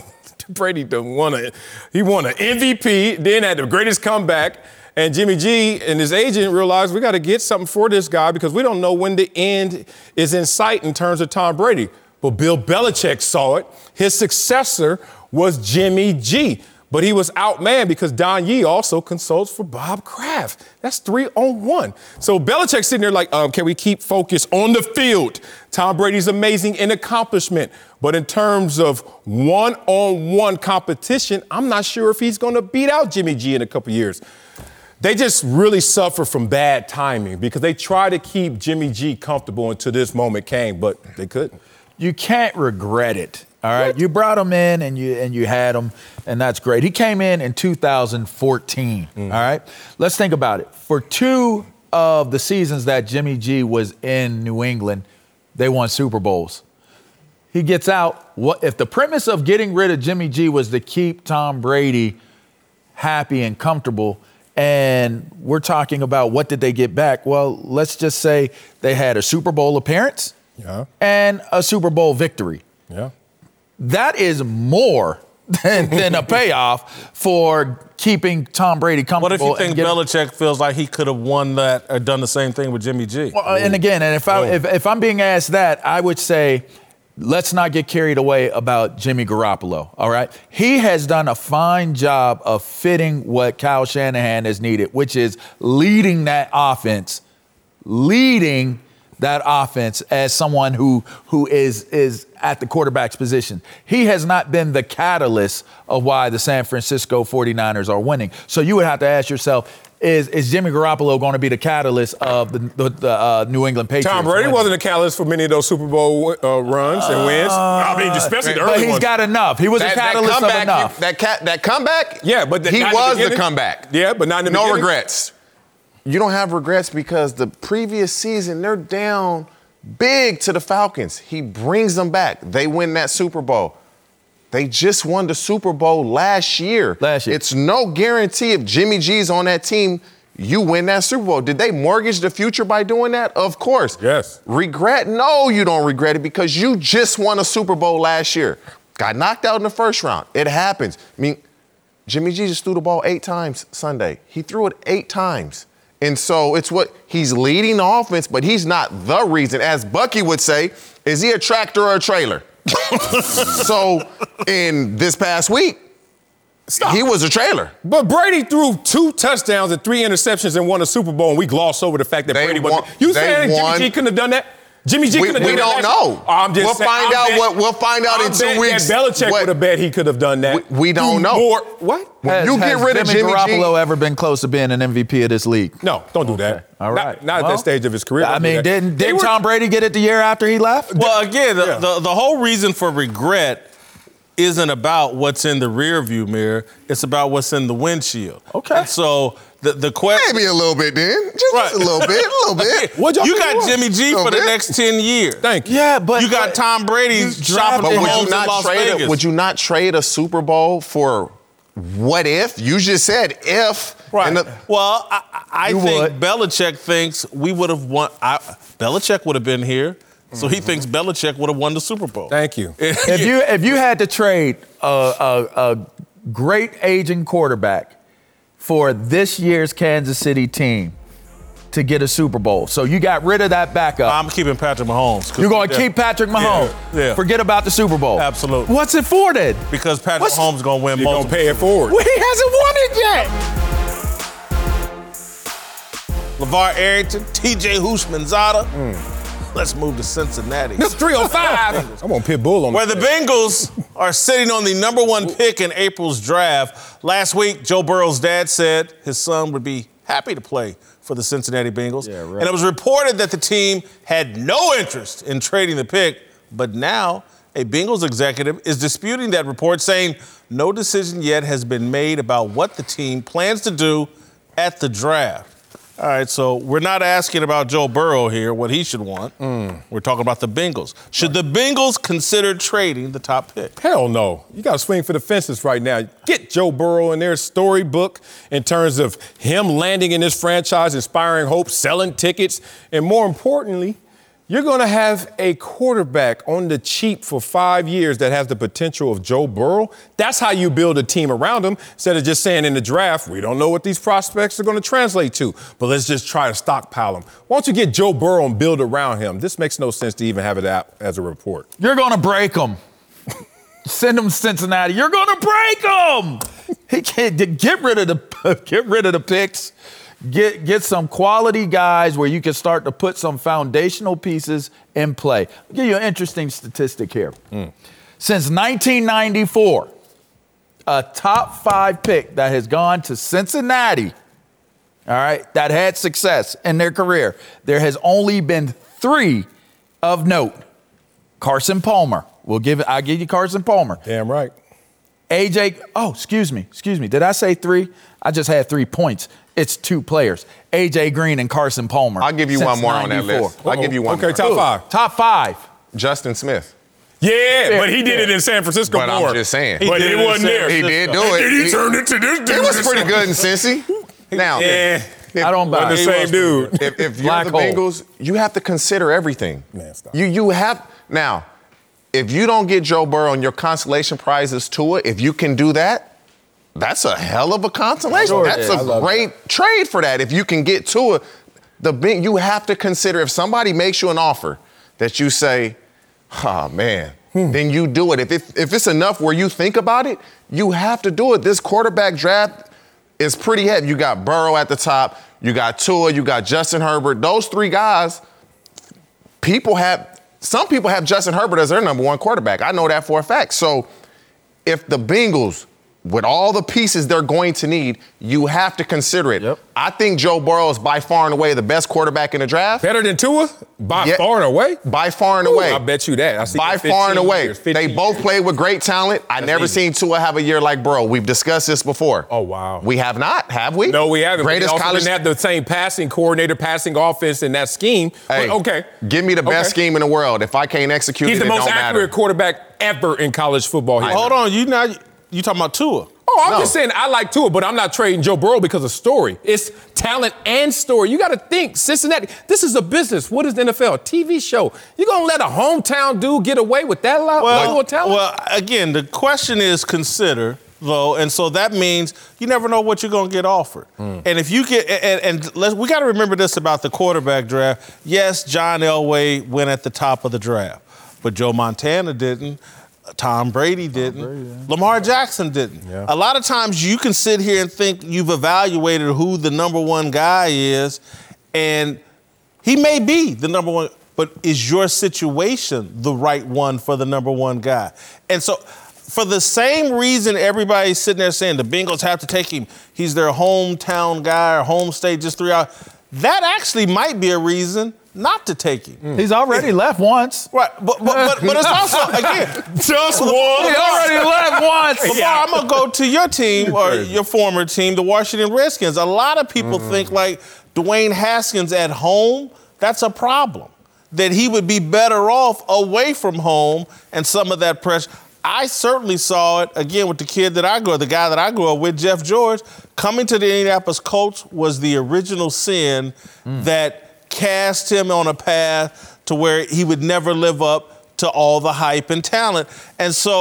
Brady won a, he won an M V P, then had the greatest comeback, and Jimmy G and his agent realized we got to get something for this guy because we don't know when the end is in sight in terms of Tom Brady. But Bill Belichick saw it. His successor was Jimmy G. But he was outmanned because Don Yee also consults for Bob Kraft. That's three on one. So Belichick's sitting there like, um, can we keep focus on the field? Tom Brady's amazing in accomplishment. But in terms of one-on-one competition, I'm not sure if he's going to beat out Jimmy G in a couple years. They just really suffer from bad timing because they try to keep Jimmy G comfortable until this moment came, but they couldn't. You can't regret it. All right, what? You brought him in and you and you had him, and that's great. He came in in two thousand fourteen. Mm. All right, let's think about it. For two of the seasons that Jimmy G was in New England, they won Super Bowls. He gets out. What if the premise of getting rid of Jimmy G was to keep Tom Brady happy and comfortable? And we're talking about what did they get back? Well, let's just say they had a Super Bowl appearance yeah. and a Super Bowl victory. Yeah. That is more than, than a payoff for keeping Tom Brady comfortable. What if you think get, Belichick feels like he could have won that or done the same thing with Jimmy G? Well, and again, and if I if, if I'm being asked that, I would say, let's not get carried away about Jimmy Garoppolo, all right? He has done a fine job of fitting what Kyle Shanahan has needed, which is leading that offense, leading that offense as someone who who is is at the quarterback's position. He has not been the catalyst of why the San Francisco forty-niners are winning. So you would have to ask yourself, is is Jimmy Garoppolo going to be the catalyst of the, the, the uh, New England Patriots? Tom Brady winning? wasn't a catalyst for many of those Super Bowl uh, runs and wins. Uh, I mean, especially the early But he's ones. got enough. He was that, a catalyst that comeback, of enough. He, that, ca- that comeback? Yeah, but the, he not was the, the comeback. Yeah, but not in the No beginning. regrets. You don't have regrets because the previous season, they're down big to the Falcons. He brings them back. They win that Super Bowl. They just won the Super Bowl last year. Last year. It's no guarantee if Jimmy G's on that team, you win that Super Bowl. Did they mortgage the future by doing that? Of course. Yes. Regret? No, you don't regret it because you just won a Super Bowl last year. Got knocked out in the first round. It happens. I mean, Jimmy G just threw the ball eight times Sunday. He threw it eight times. And so it's what he's leading the offense, but he's not the reason. As Bucky would say, is he a tractor or a trailer? So in this past week, Stop. he was a trailer. But Brady threw two touchdowns and three interceptions and won a Super Bowl, and we gloss over the fact that They Brady won, wasn't. You saying Jimmy G couldn't have done that? Jimmy G we, couldn't have we done don't that. know. I'm just we'll saying, find I'm out bet, what we'll find out I'm in two bet weeks. That Belichick what, would have bet he could have done that. We, we don't know. More, what? When Has, you get has rid of Jimmy Jimmy Garoppolo G, ever been close to being an M V P of this league? No, don't do Okay. that. All right. Not, not well, at that stage of his career. I mean, didn't, didn't were, Tom Brady get it the year after he left? Well, again, the, Yeah. the, the whole reason for regret isn't about what's in the rearview mirror. It's about what's in the windshield. Okay. And so the the question. maybe a little bit then. Just, Right. just a little bit, a little bit. What y'all You think got it was? Jimmy G Little for the bit. next ten years. Thank you. Yeah, but You got Tom Brady shopping But for would homes you in not Las trade Vegas. a, would you not trade a Super Bowl for what if? You just said if. Right. And the- well, I, I You think would. Belichick thinks we would have won. I, Belichick would have been here, so he thinks Belichick would have won the Super Bowl. Thank you. if you if you had to trade a, a, a great aging quarterback for this year's Kansas City team to get a Super Bowl? So you got rid of that backup. I'm keeping Patrick Mahomes. You're going to keep Patrick Mahomes. Yeah, yeah. Forget about the Super Bowl. Absolutely. What's it for then? Because Patrick What's- Mahomes is going to win You're multiple. going to pay it forward. Well, he hasn't won it yet. LeVar Arrington, T J Houshmandzadeh. Mm. Let's move to Cincinnati. That's three oh five. I'm on Pitbull on Where the Bengals are sitting on the number one pick in April's draft. Last week, Joe Burrow's dad said his son would be happy to play for the Cincinnati Bengals. Yeah, right. And it was reported that the team had no interest in trading the pick, but now a Bengals executive is disputing that report, saying no decision yet has been made about what the team plans to do at the draft. All right, so we're not asking about Joe Burrow here, what he should want. Mm. We're talking about the Bengals. Should the Bengals consider trading the top pick? Hell no. You got to swing for the fences right now. Get Joe Burrow in their storybook in terms of him landing in this franchise, inspiring hope, selling tickets, and more importantly, you're going to have a quarterback on the cheap for five years that has the potential of Joe Burrow. That's how you build a team around him, instead of just saying in the draft, we don't know what these prospects are going to translate to, but let's just try to stockpile them. Why don't you get Joe Burrow and build around him? This makes no sense to even have it out as a report. You're going to break them. Send him to Cincinnati. You're going to break them. He can't get rid of the get rid of the picks. Get get some quality guys where you can start to put some foundational pieces in play. I'll give you an interesting statistic here. Mm. Since nineteen ninety-four, a top five pick that has gone to Cincinnati, all right, that had success in their career, there has only been three of note. Carson Palmer. We'll give it. I'll give you Carson Palmer. Damn right. A J. Oh, excuse me. Excuse me. Did I say three? I just had three points. It's two players. A J Green and Carson Palmer. I'll give you one more on that list. I'll give you one Okay, more. top five. Top five. Justin Smith. Yeah, but he did it in San Francisco But more. I'm just saying. But it wasn't there. He did do it. And he turned it to this dude. He was pretty good in Cincy. Now, Yeah. if, I don't buy the it. same dude. if, if you're Black the hole. Bengals, you have to consider everything. Man, stop. You you have now. If you don't get Joe Burrow and your consolation prize is Tua, if you can do that, that's a hell of a consolation. Sure that's is. I a love great trade for that. If you can get Tua, the big, you have to consider if somebody makes you an offer that you say, oh man, hmm. then you do it. If, it. if it's enough where you think about it, you have to do it. This quarterback draft is pretty heavy. You got Burrow at the top, you got Tua, you got Justin Herbert. Those three guys, people have, some people have Justin Herbert as their number one quarterback. I know that for a fact. So if the Bengals, with all the pieces they're going to need, you have to consider it. Yep. I think Joe Burrow is by far and away the best quarterback in the draft. Better than Tua? By Yeah. far and away? By far and Ooh, away. I bet you that. I see By fifteen far and away. years, They fifteen both years. played with great talent. I never easy. seen Tua have a year like Burrow. We've discussed this before. Oh, wow. We have not, have we? No, we haven't. Greatest we also college. didn't have the same passing coordinator, passing offense in that scheme. Hey, But, okay. Give me the best Okay. scheme in the world. If I can't execute He's it, the it most don't accurate matter. quarterback ever in college football. history. Hold on, you now you talking about Tua? Oh, I'm No. just saying I like Tua, but I'm not trading Joe Burrow because of story. It's talent and story. You got to think, Cincinnati, this is a business. What is the N F L? A T V show. You going to let a hometown dude get away with that level Well, of talent? well, again, the question is consider, though, and so that means you never know what you're going to get offered. Mm. And if you get, and, and let's, we got to remember this about the quarterback draft. Yes, John Elway went at the top of the draft, but Joe Montana didn't. Tom Brady didn't. Tom Brady, yeah. Lamar Jackson didn't. Yeah. A lot of times you can sit here and think you've evaluated who the number one guy is, and he may be the number one, but is your situation the right one for the number one guy? And so for the same reason everybody's sitting there saying the Bengals have to take him, he's their hometown guy or home state just three hours, that actually might be a reason not to take him. He's already left once. Right, but but but, but it's also, again, Just one. He already left once. Lamar, I'm going to go to your team or your former team, the Washington Redskins. A lot of people mm. think like Dwayne Haskins at home, that's a problem. That he would be better off away from home and some of that pressure. I certainly saw it, again, with the kid that I grew up, the guy that I grew up with, Jeff George. Coming to the Indianapolis Colts was the original sin mm. that cast him on a path to where he would never live up to all the hype and talent. And so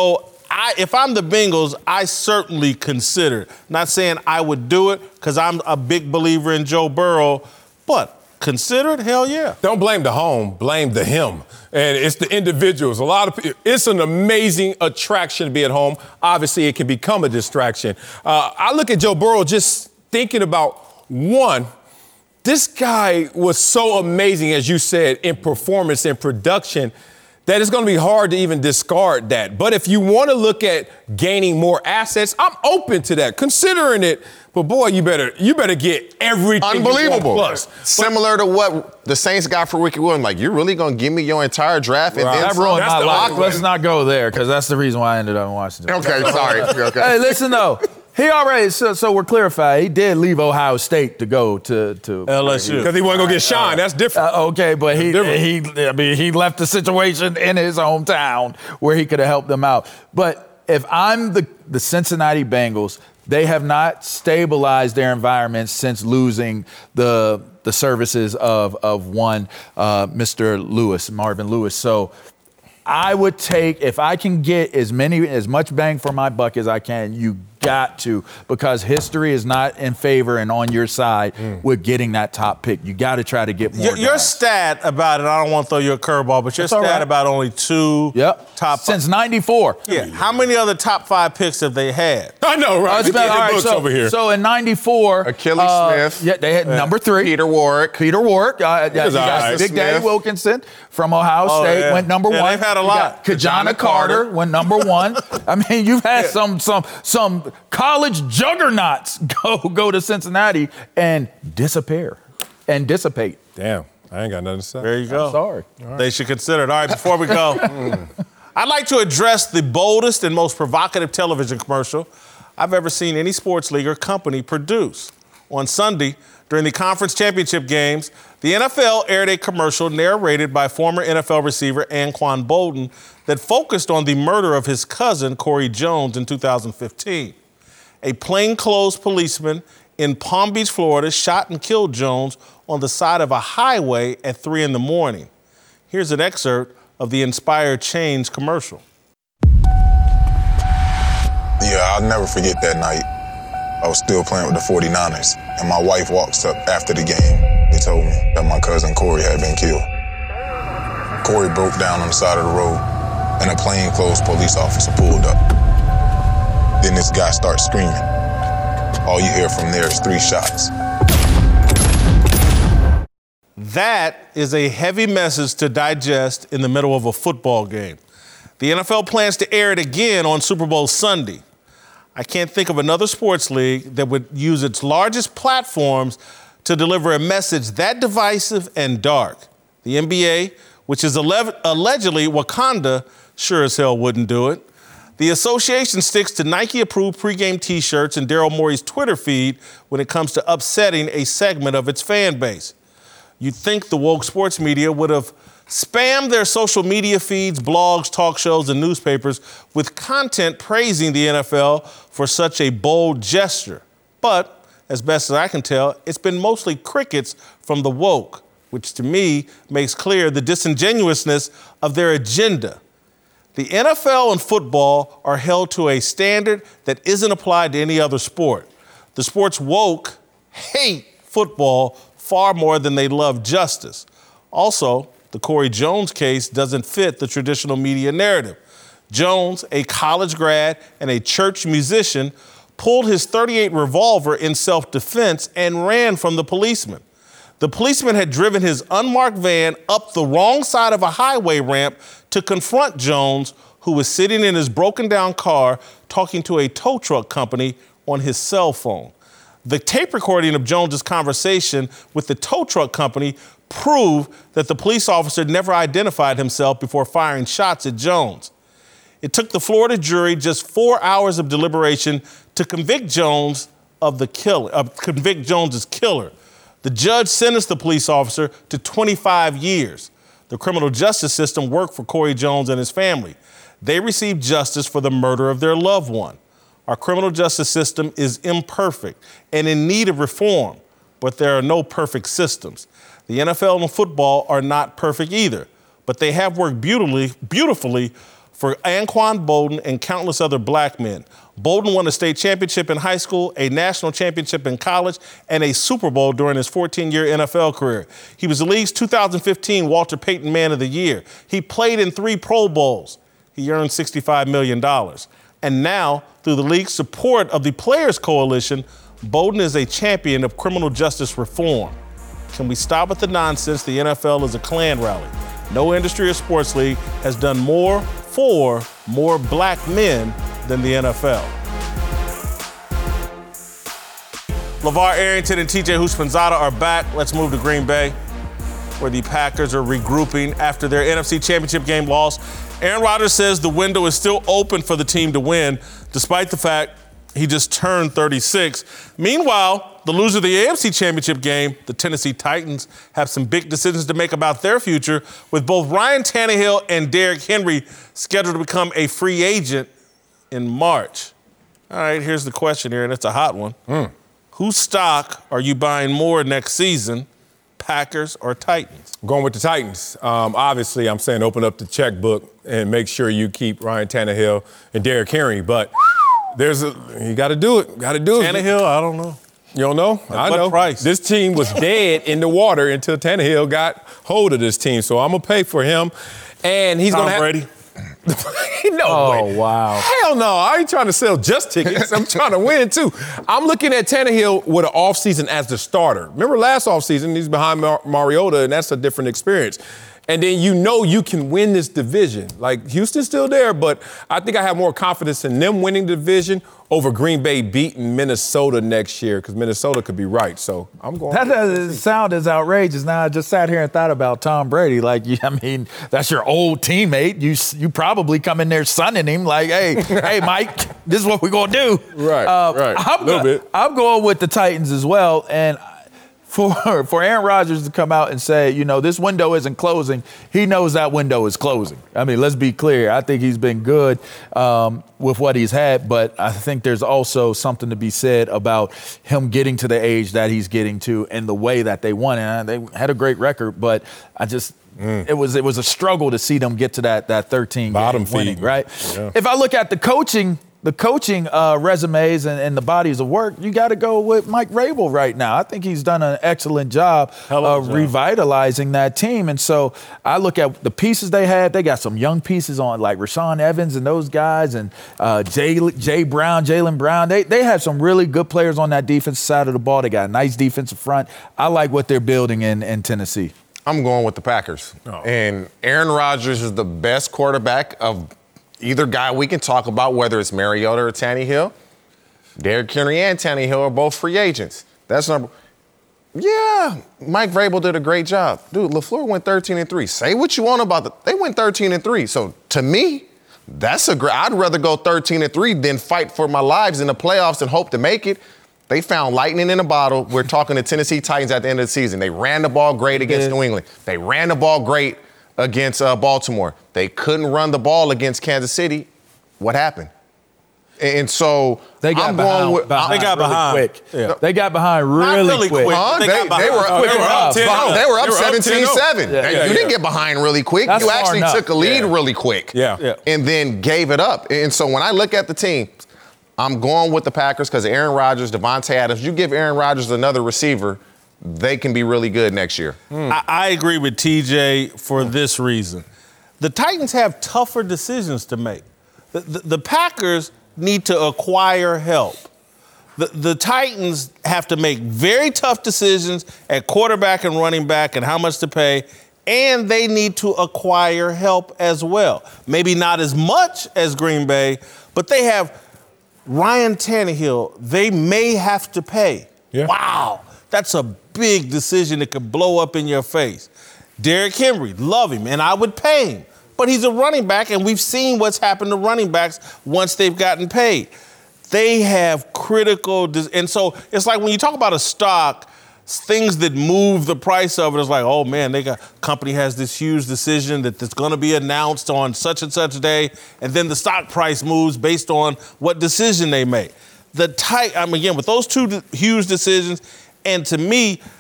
I, if I'm the Bengals, I certainly consider it. Not saying I would do it because I'm a big believer in Joe Burrow, but consider it, hell yeah. Don't blame the home, blame the him. And it's the individuals. A lot of people, it's an amazing attraction to be at home. Obviously, it can become a distraction. Uh, I look at Joe Burrow just thinking about, one, this guy was so amazing, as you said, in performance and production, that it's going to be hard to even discard that. But if you want to look at gaining more assets, I'm open to that, considering it. But boy, you better you better get everything. Unbelievable. Plus. Similar to what the Saints got for Ricky Williams. Like, you're really going to give me your entire draft? And Right. then That some? ruined That's my the life. awkward- Let's not go there, because that's the reason why I ended up in Washington. Okay, sorry. Okay. Hey, listen, though. He already, so, so we're clarified, he did leave Ohio State to go to, to L S U. Because he wasn't going to get Sean. That's different. Uh, okay, but he, he, I mean, he left the situation in his hometown where he could have helped them out. But if I'm the, the Cincinnati Bengals, they have not stabilized their environment since losing the the services of of one uh, Mister Lewis, Marvin Lewis. So I would take, if I can get as many as much bang for my buck as I can, you got to, because history is not in favor and on your side mm. with getting that top pick. You got to try to get more. Your, your guys. stat about it, I don't want to throw you a curveball, but your That's all stat right. about only two Yep. top Since ninety-four. Yeah. How many other top five picks have they had? I know, right? Oh, it's We been- get all the right, books so, over here. so in ninety-four, Achilles uh, Smith. Yeah, they had number three. Peter Warwick. Peter Warwick. Uh, yeah, was you all got right. Big Daddy Smith. Wilkinson from Ohio Oh, State yeah. went number Yeah, one. they've had a You lot. got Kajana Carter went number one. I mean, you've had some some some college juggernauts go go to Cincinnati and disappear and dissipate. Damn, I ain't got nothing to say. There you go. Sorry. They should consider it. All right, before we go, I'd like to address the boldest and most provocative television commercial I've ever seen any sports league or company produce. On Sunday, during the conference championship games, the N F L aired a commercial narrated by former N F L receiver Anquan Boldin that focused on the murder of his cousin, Corey Jones, in two thousand fifteen. A plainclothes policeman in Palm Beach, Florida, shot and killed Jones on the side of a highway at three in the morning. Here's an excerpt of the Inspired Change commercial. Yeah, I'll never forget that night. I was still playing with the forty-niners, and my wife walks up after the game. They told me that my cousin Corey had been killed. Corey broke down on the side of the road, and a plainclothes police officer pulled up. Then this guy starts screaming. All you hear from there is three shots. That is a heavy message to digest in the middle of a football game. The N F L plans to air it again on Super Bowl Sunday. I can't think of another sports league that would use its largest platforms to deliver a message that divisive and dark. The N B A, which is alle- allegedly Wakanda, sure as hell wouldn't do it. The association sticks to Nike-approved pregame T-shirts and Daryl Morey's Twitter feed when it comes to upsetting a segment of its fan base. You'd think the woke sports media would have spammed their social media feeds, blogs, talk shows, and newspapers with content praising the N F L for such a bold gesture. But, as best as I can tell, it's been mostly crickets from the woke, which to me makes clear the disingenuousness of their agenda. The N F L and football are held to a standard that isn't applied to any other sport. The sports woke hate football far more than they love justice. Also, the Corey Jones case doesn't fit the traditional media narrative. Jones, a college grad and a church musician, pulled his thirty-eight revolver in self-defense and ran from the policeman. The policeman had driven his unmarked van up the wrong side of a highway ramp to confront Jones, who was sitting in his broken-down car talking to a tow truck company on his cell phone. The tape recording of Jones's conversation with the tow truck company proved that the police officer never identified himself before firing shots at Jones. It took the Florida jury just four hours of deliberation to convict Jones of the killer, uh, convict Jones's killer. The judge sentenced the police officer to twenty-five years. The criminal justice system worked for Corey Jones and his family. They received justice for the murder of their loved one. Our criminal justice system is imperfect and in need of reform, but there are no perfect systems. The N F L and football are not perfect either, but they have worked beautifully, beautifully for Anquan Boldin and countless other black men. Boldin won a state championship in high school, a national championship in college, and a Super Bowl during his fourteen-year N F L career. He was the league's two thousand fifteen Walter Payton Man of the Year. He played in three Pro Bowls. He earned sixty-five million dollars. And now, through the league's support of the Players Coalition, Boldin is a champion of criminal justice reform. Can we stop with the nonsense? The N F L is a Klan rally. No industry or sports league has done more for more black men than the N F L. LeVar Arrington and T J Houshmandzadeh are back. Let's move to Green Bay, where the Packers are regrouping after their N F C Championship game loss. Aaron Rodgers says the window is still open for the team to win, despite the fact he just turned thirty-six. Meanwhile, the loser of the A F C Championship game, the Tennessee Titans, have some big decisions to make about their future, with both Ryan Tannehill and Derrick Henry scheduled to become a free agent in March. All right, here's the question here, and it's a hot one. Mm. Whose stock are you buying more next season, Packers or Titans? I'm going with the Titans. Um, obviously, I'm saying open up the checkbook and make sure you keep Ryan Tannehill and Derrick Henry, but there's a, you got to do it. Got to do it. Tannehill, I don't know. You don't know? At I what know. price? This team was dead in the water until Tannehill got hold of this team, so I'm gonna pay for him, and he's Tom gonna have Brady. no Oh, way. wow. Hell no. I ain't trying to sell just tickets. I'm trying to win, too. I'm looking at Tannehill with an offseason as the starter. Remember last offseason, he's behind Mar- Mariota, and that's a different experience. And then you know you can win this division. Like, Houston's still there, but I think I have more confidence in them winning the division over Green Bay beating Minnesota next year, because Minnesota could be right. So I'm going. That doesn't sound as outrageous. Now, I just sat here and thought about Tom Brady. Like, I mean, that's your old teammate. You you probably come in there sunning him like, hey, hey, Mike, this is what we're going to do. Right, uh, right. I'm A little go- bit. I'm going with the Titans as well. And for for Aaron Rodgers to come out and say, you know, this window isn't closing, he knows that window is closing. I mean, let's be clear. I think he's been good um, with what he's had, but I think there's also something to be said about him getting to the age that he's getting to and the way that they won. And they had a great record, but I just mm. it was it was a struggle to see them get to that that thirteen Bottom game winning, feed. right? Yeah. If I look at the coaching. The coaching uh, resumes and, and the bodies of work, you got to go with Mike Vrabel right now. I think he's done an excellent job of revitalizing that team. And so I look at the pieces they had. They got some young pieces on, like Rashaan Evans and those guys, and uh, Jay, Jay Brown, Jaylen Brown. They they have some really good players on that defensive side of the ball. They got a nice defensive front. I like what they're building in, in Tennessee. I'm going with the Packers. Oh. And Aaron Rodgers is the best quarterback of either guy we can talk about, whether it's Mariota or Tannehill. Derrick Henry and Tannehill are both free agents. That's number. Yeah, Mike Vrabel did a great job. Dude, LaFleur went thirteen and three. Say what you want about it. They went thirteen and three. So to me, that's a great. I'd rather go thirteen and three than fight for my lives in the playoffs and hope to make it. They found lightning in a bottle. We're talking to Tennessee Titans at the end of the season. They ran the ball great against yeah. New England. They ran the ball great against uh, Baltimore. They couldn't run the ball against Kansas City. What happened? And so they got I'm behind, going with, behind they got really behind quick. Yeah. They got behind really, Not really quick. quick. Huh? They, they, got they, were, quick. they were up, They were up. they were up seventeen seven. Yeah, yeah, you yeah. didn't get behind really quick. That's you far actually enough. took a lead Yeah. really quick. Yeah. Yeah. And then gave it up. And so when I look at the team, I'm going with the Packers because Aaron Rodgers, Devontae Adams. You give Aaron Rodgers another receiver, they can be really good next year. Mm. I, I agree with T J for this reason. The Titans have tougher decisions to make. The, the, the Packers need to acquire help. The, the Titans have to make very tough decisions at quarterback and running back and how much to pay, and they need to acquire help as well. Maybe not as much as Green Bay, but they have Ryan Tannehill. They may have to pay. Yeah. Wow, that's a big decision that could blow up in your face. Derrick Henry, love him, and I would pay him. But he's a running back, and we've seen what's happened to running backs once they've gotten paid. They have critical, and so it's like when you talk about a stock, things that move the price of it is like, oh man, they got company has this huge decision that that's going to be announced on such and such a day, and then the stock price moves based on what decision they make. The tight, I mean, again, with those two huge decisions, and to me,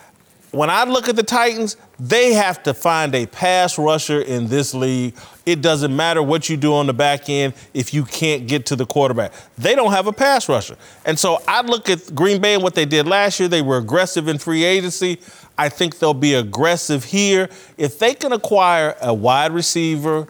when I look at the Titans, they have to find a pass rusher in this league. It doesn't matter what you do on the back end if you can't get to the quarterback. They don't have a pass rusher. And so I look at Green Bay and what they did last year. They were aggressive in free agency. I think they'll be aggressive here. If they can acquire a wide receiver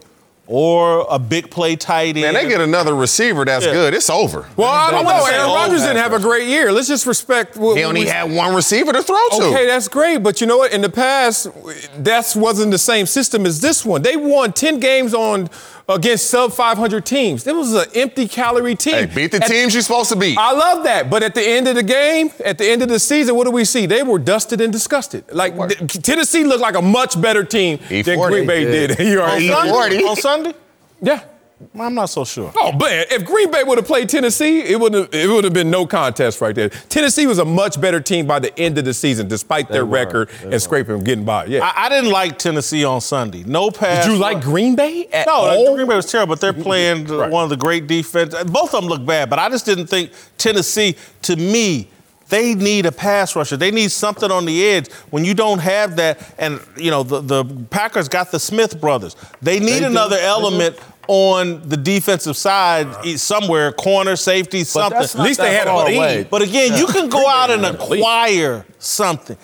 or a big play tight end. Man, they get another receiver that's Yeah. good. It's over. Well, I don't know. say Aaron old Rodgers didn't pass have a great year. Let's just respect. What, He only we, had one receiver to throw to. Okay, that's great. But you know what? In the past, that wasn't the same system as this one. They won ten games on against sub five hundred teams. It was an empty calorie team. Hey, beat the At- teams you're supposed to beat. I love that. But at the end of the game, at the end of the season, what do we see? They were dusted and disgusted. Like th- Tennessee looked like a much better team E than forty. Green Bay did. You on, already Sunday? on Sunday? Yeah. I'm not so sure. Oh man, if Green Bay would have played Tennessee, it would have it would have been no contest right there. Tennessee was a much better team by the end of the season, despite their were. record They and were. scraping getting by. Yeah. I, I didn't like Tennessee on Sunday. No pass. Did you like Green Bay at No, all? Green Bay was terrible, but they're playing Right. one of the great defense. Both of them look bad, but I just didn't think Tennessee, to me, they need a pass rusher. They need something on the edge. When you don't have that, and, you know, the, the Packers got the Smith brothers. They need They do. another They do. element on the defensive side somewhere, corner, safety, something. that's not At least they that had a far lead. away. But again, you can go out and had a lead. acquire something.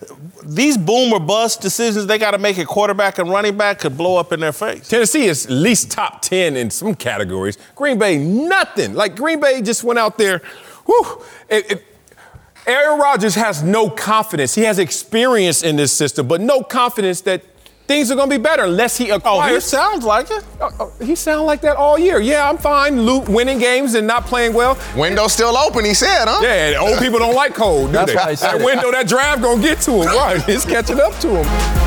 These boom or bust decisions they got to make at quarterback and running back could blow up in their face. Tennessee is at least top ten in some categories. Green Bay, nothing. Like Green Bay just went out there. Whew. It, it, Aaron Rodgers has no confidence. He has experience in this system, but no confidence that things are going to be better unless he acquires. Oh, he sounds like it. Uh, uh, he sound like that all year. Yeah, I'm fine lo- winning games and not playing well. Window's still open, he said, huh? Yeah, and old people don't like cold, do That's they? why I said That it. window, that drive gonna get to him. Right, it's catching up to him.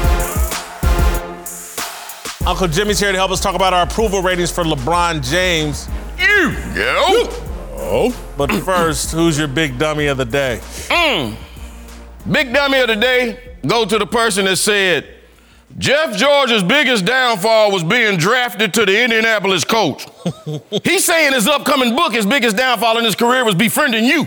Uncle Jimmy's here to help us talk about our approval ratings for LeBron James. You go. Oh. But first, who's your big dummy of the day? Mm. Big dummy of the day go to the person that said, Jeff George's biggest downfall was being drafted to the Indianapolis Colts. He's saying his upcoming book, his biggest downfall in his career was befriending you.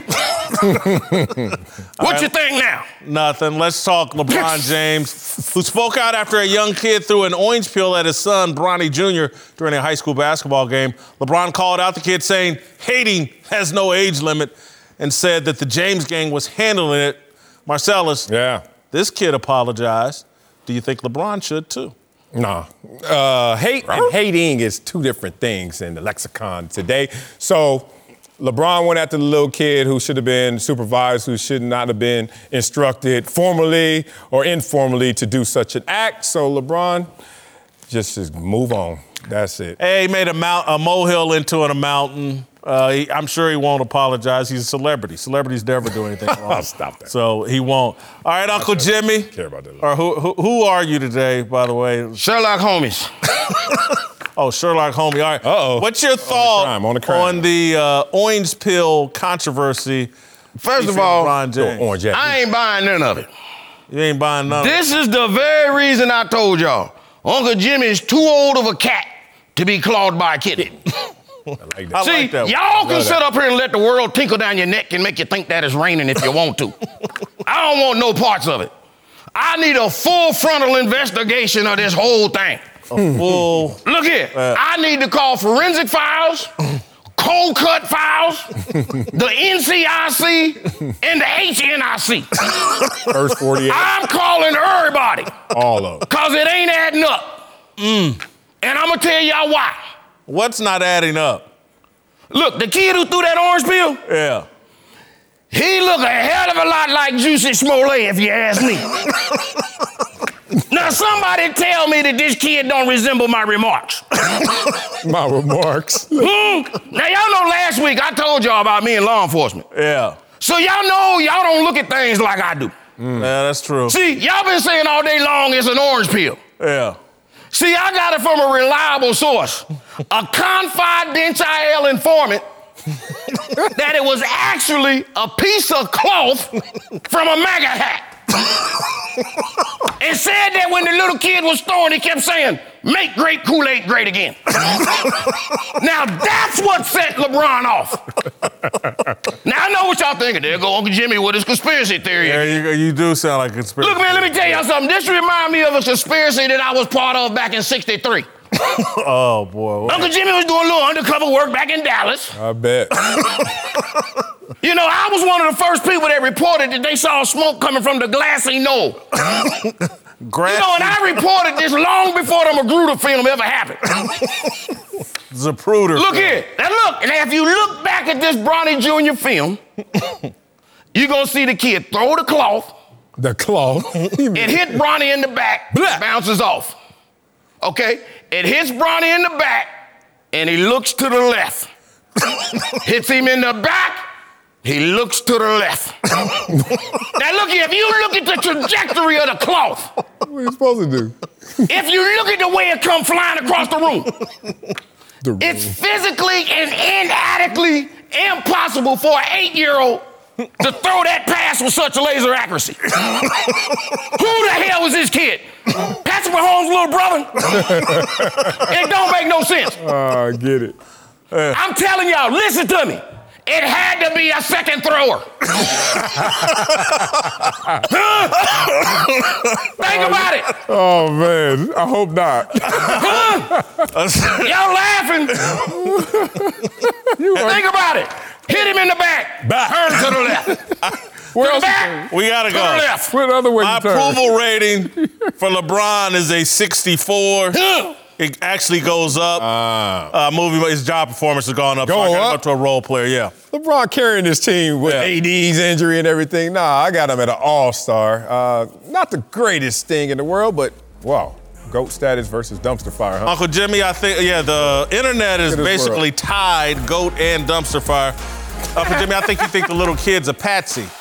What you think now? Nothing. Let's talk LeBron James, who spoke out after a young kid threw an orange peel at his son, Bronny Junior, during a high school basketball game. LeBron called out the kid saying, hating has no age limit, and said that the James gang was handling it. Marcellus, Yeah. this kid apologized. Do you think LeBron should too? Nah. Uh, hate and hating is two different things in the lexicon today. So LeBron went after the little kid who should have been supervised, who should not have been instructed formally or informally to do such an act. So LeBron, just, just move on. That's it. Hey, he made a, mount, a molehill into a mountain. Uh, he, I'm sure he won't apologize. He's a celebrity. Celebrities never do anything wrong. Stop that. So he won't. All right, Uncle Jimmy. Care about that. Or who, who who are you today, by the way? Sherlock Holmes. Oh, Sherlock Holmes. All right. Uh-oh. What's your thought crime, on the crime. on the uh, orange pill controversy? First of featuring all, LeBron James? Orange Jack. I ain't buying none of it. You ain't buying none. This is the very reason I told y'all. Uncle Jimmy is too old of a cat to be clawed by a kitten. I like I that. See, like that one. y'all can Love sit that. up here and let the world tinkle down your neck and make you think that it's raining if you want to. I don't want no parts of it. I need a full frontal investigation of this whole thing. Full. Look here, I need to call forensic files, cold cut files, the N C I C, and the H N I C. First forty-eight. I'm calling everybody, All of them. cause it ain't adding up. And I'm gonna tell y'all why. What's not adding up? Look, the kid who threw that orange pill, Yeah. he look a hell of a lot like Juicy Smollett, if you ask me. Now, somebody tell me that this kid don't resemble my remarks. My remarks. Hmm? Now, y'all know last week I told y'all about me in law enforcement. Yeah. So y'all know y'all don't look at things like I do. Yeah, that's true. See, y'all been saying all day long it's an orange pill. Yeah. See, I got it from a reliable source, a confidential informant, that it was actually a piece of cloth from a MAGA hat. And said that when the little kid was throwing, he kept saying, make grape Kool-Aid great again. Now that's what set LeBron off. Now I know what y'all thinking. There go Uncle Jimmy with his conspiracy theory. Yeah, you, you do sound like a conspiracy. Look, man, let me tell y'all something. This reminds me of a conspiracy that I was part of back in sixty-three. Oh, boy. Uncle Jimmy was doing a little undercover work back in Dallas. I bet. You know, I was one of the first people that reported that they saw smoke coming from the glassy knoll. You know, and I reported this long before the Magruder film ever happened. Zapruder. Look here. Now look, and if you look back at this Bronny Junior film, you're going to see the kid throw the cloth. The cloth? It hit Bronny in the back, it bounces off. Okay? It hits Bronny in the back, and he looks to the left. Hits him in the back, he looks to the left. Now look here, if you look at the trajectory of the cloth. What are you supposed to do? If you look at the way it come flying across the room, the room. It's physically and inadequately impossible for an eight-year-old to throw that pass with such laser accuracy. Who the hell was this kid? Patrick Mahomes' little brother? It don't make no sense. Oh, I get it. Uh. I'm telling y'all, listen to me. It had to be a second thrower. Think about it. Oh, man. I hope not. Y'all laughing. Think about it. Hit him in the back. back. Turn to the left. Where to else the back. We gotta to go. The left. What other way My to turn? approval rating for LeBron is a sixty-four. It actually goes up. Uh, uh, movie, his job performance has gone up. Go so I got up? up to a role player, yeah. LeBron carrying this team with Yeah. A D's injury and everything. Nah, I got him at an all-star. Uh, not the greatest thing in the world, but wow. GOAT status versus dumpster fire, huh? Uncle Jimmy, I think, yeah, the internet is Look at this basically world. tied GOAT and dumpster fire. Uncle Jimmy, I think you think the little kid's a patsy.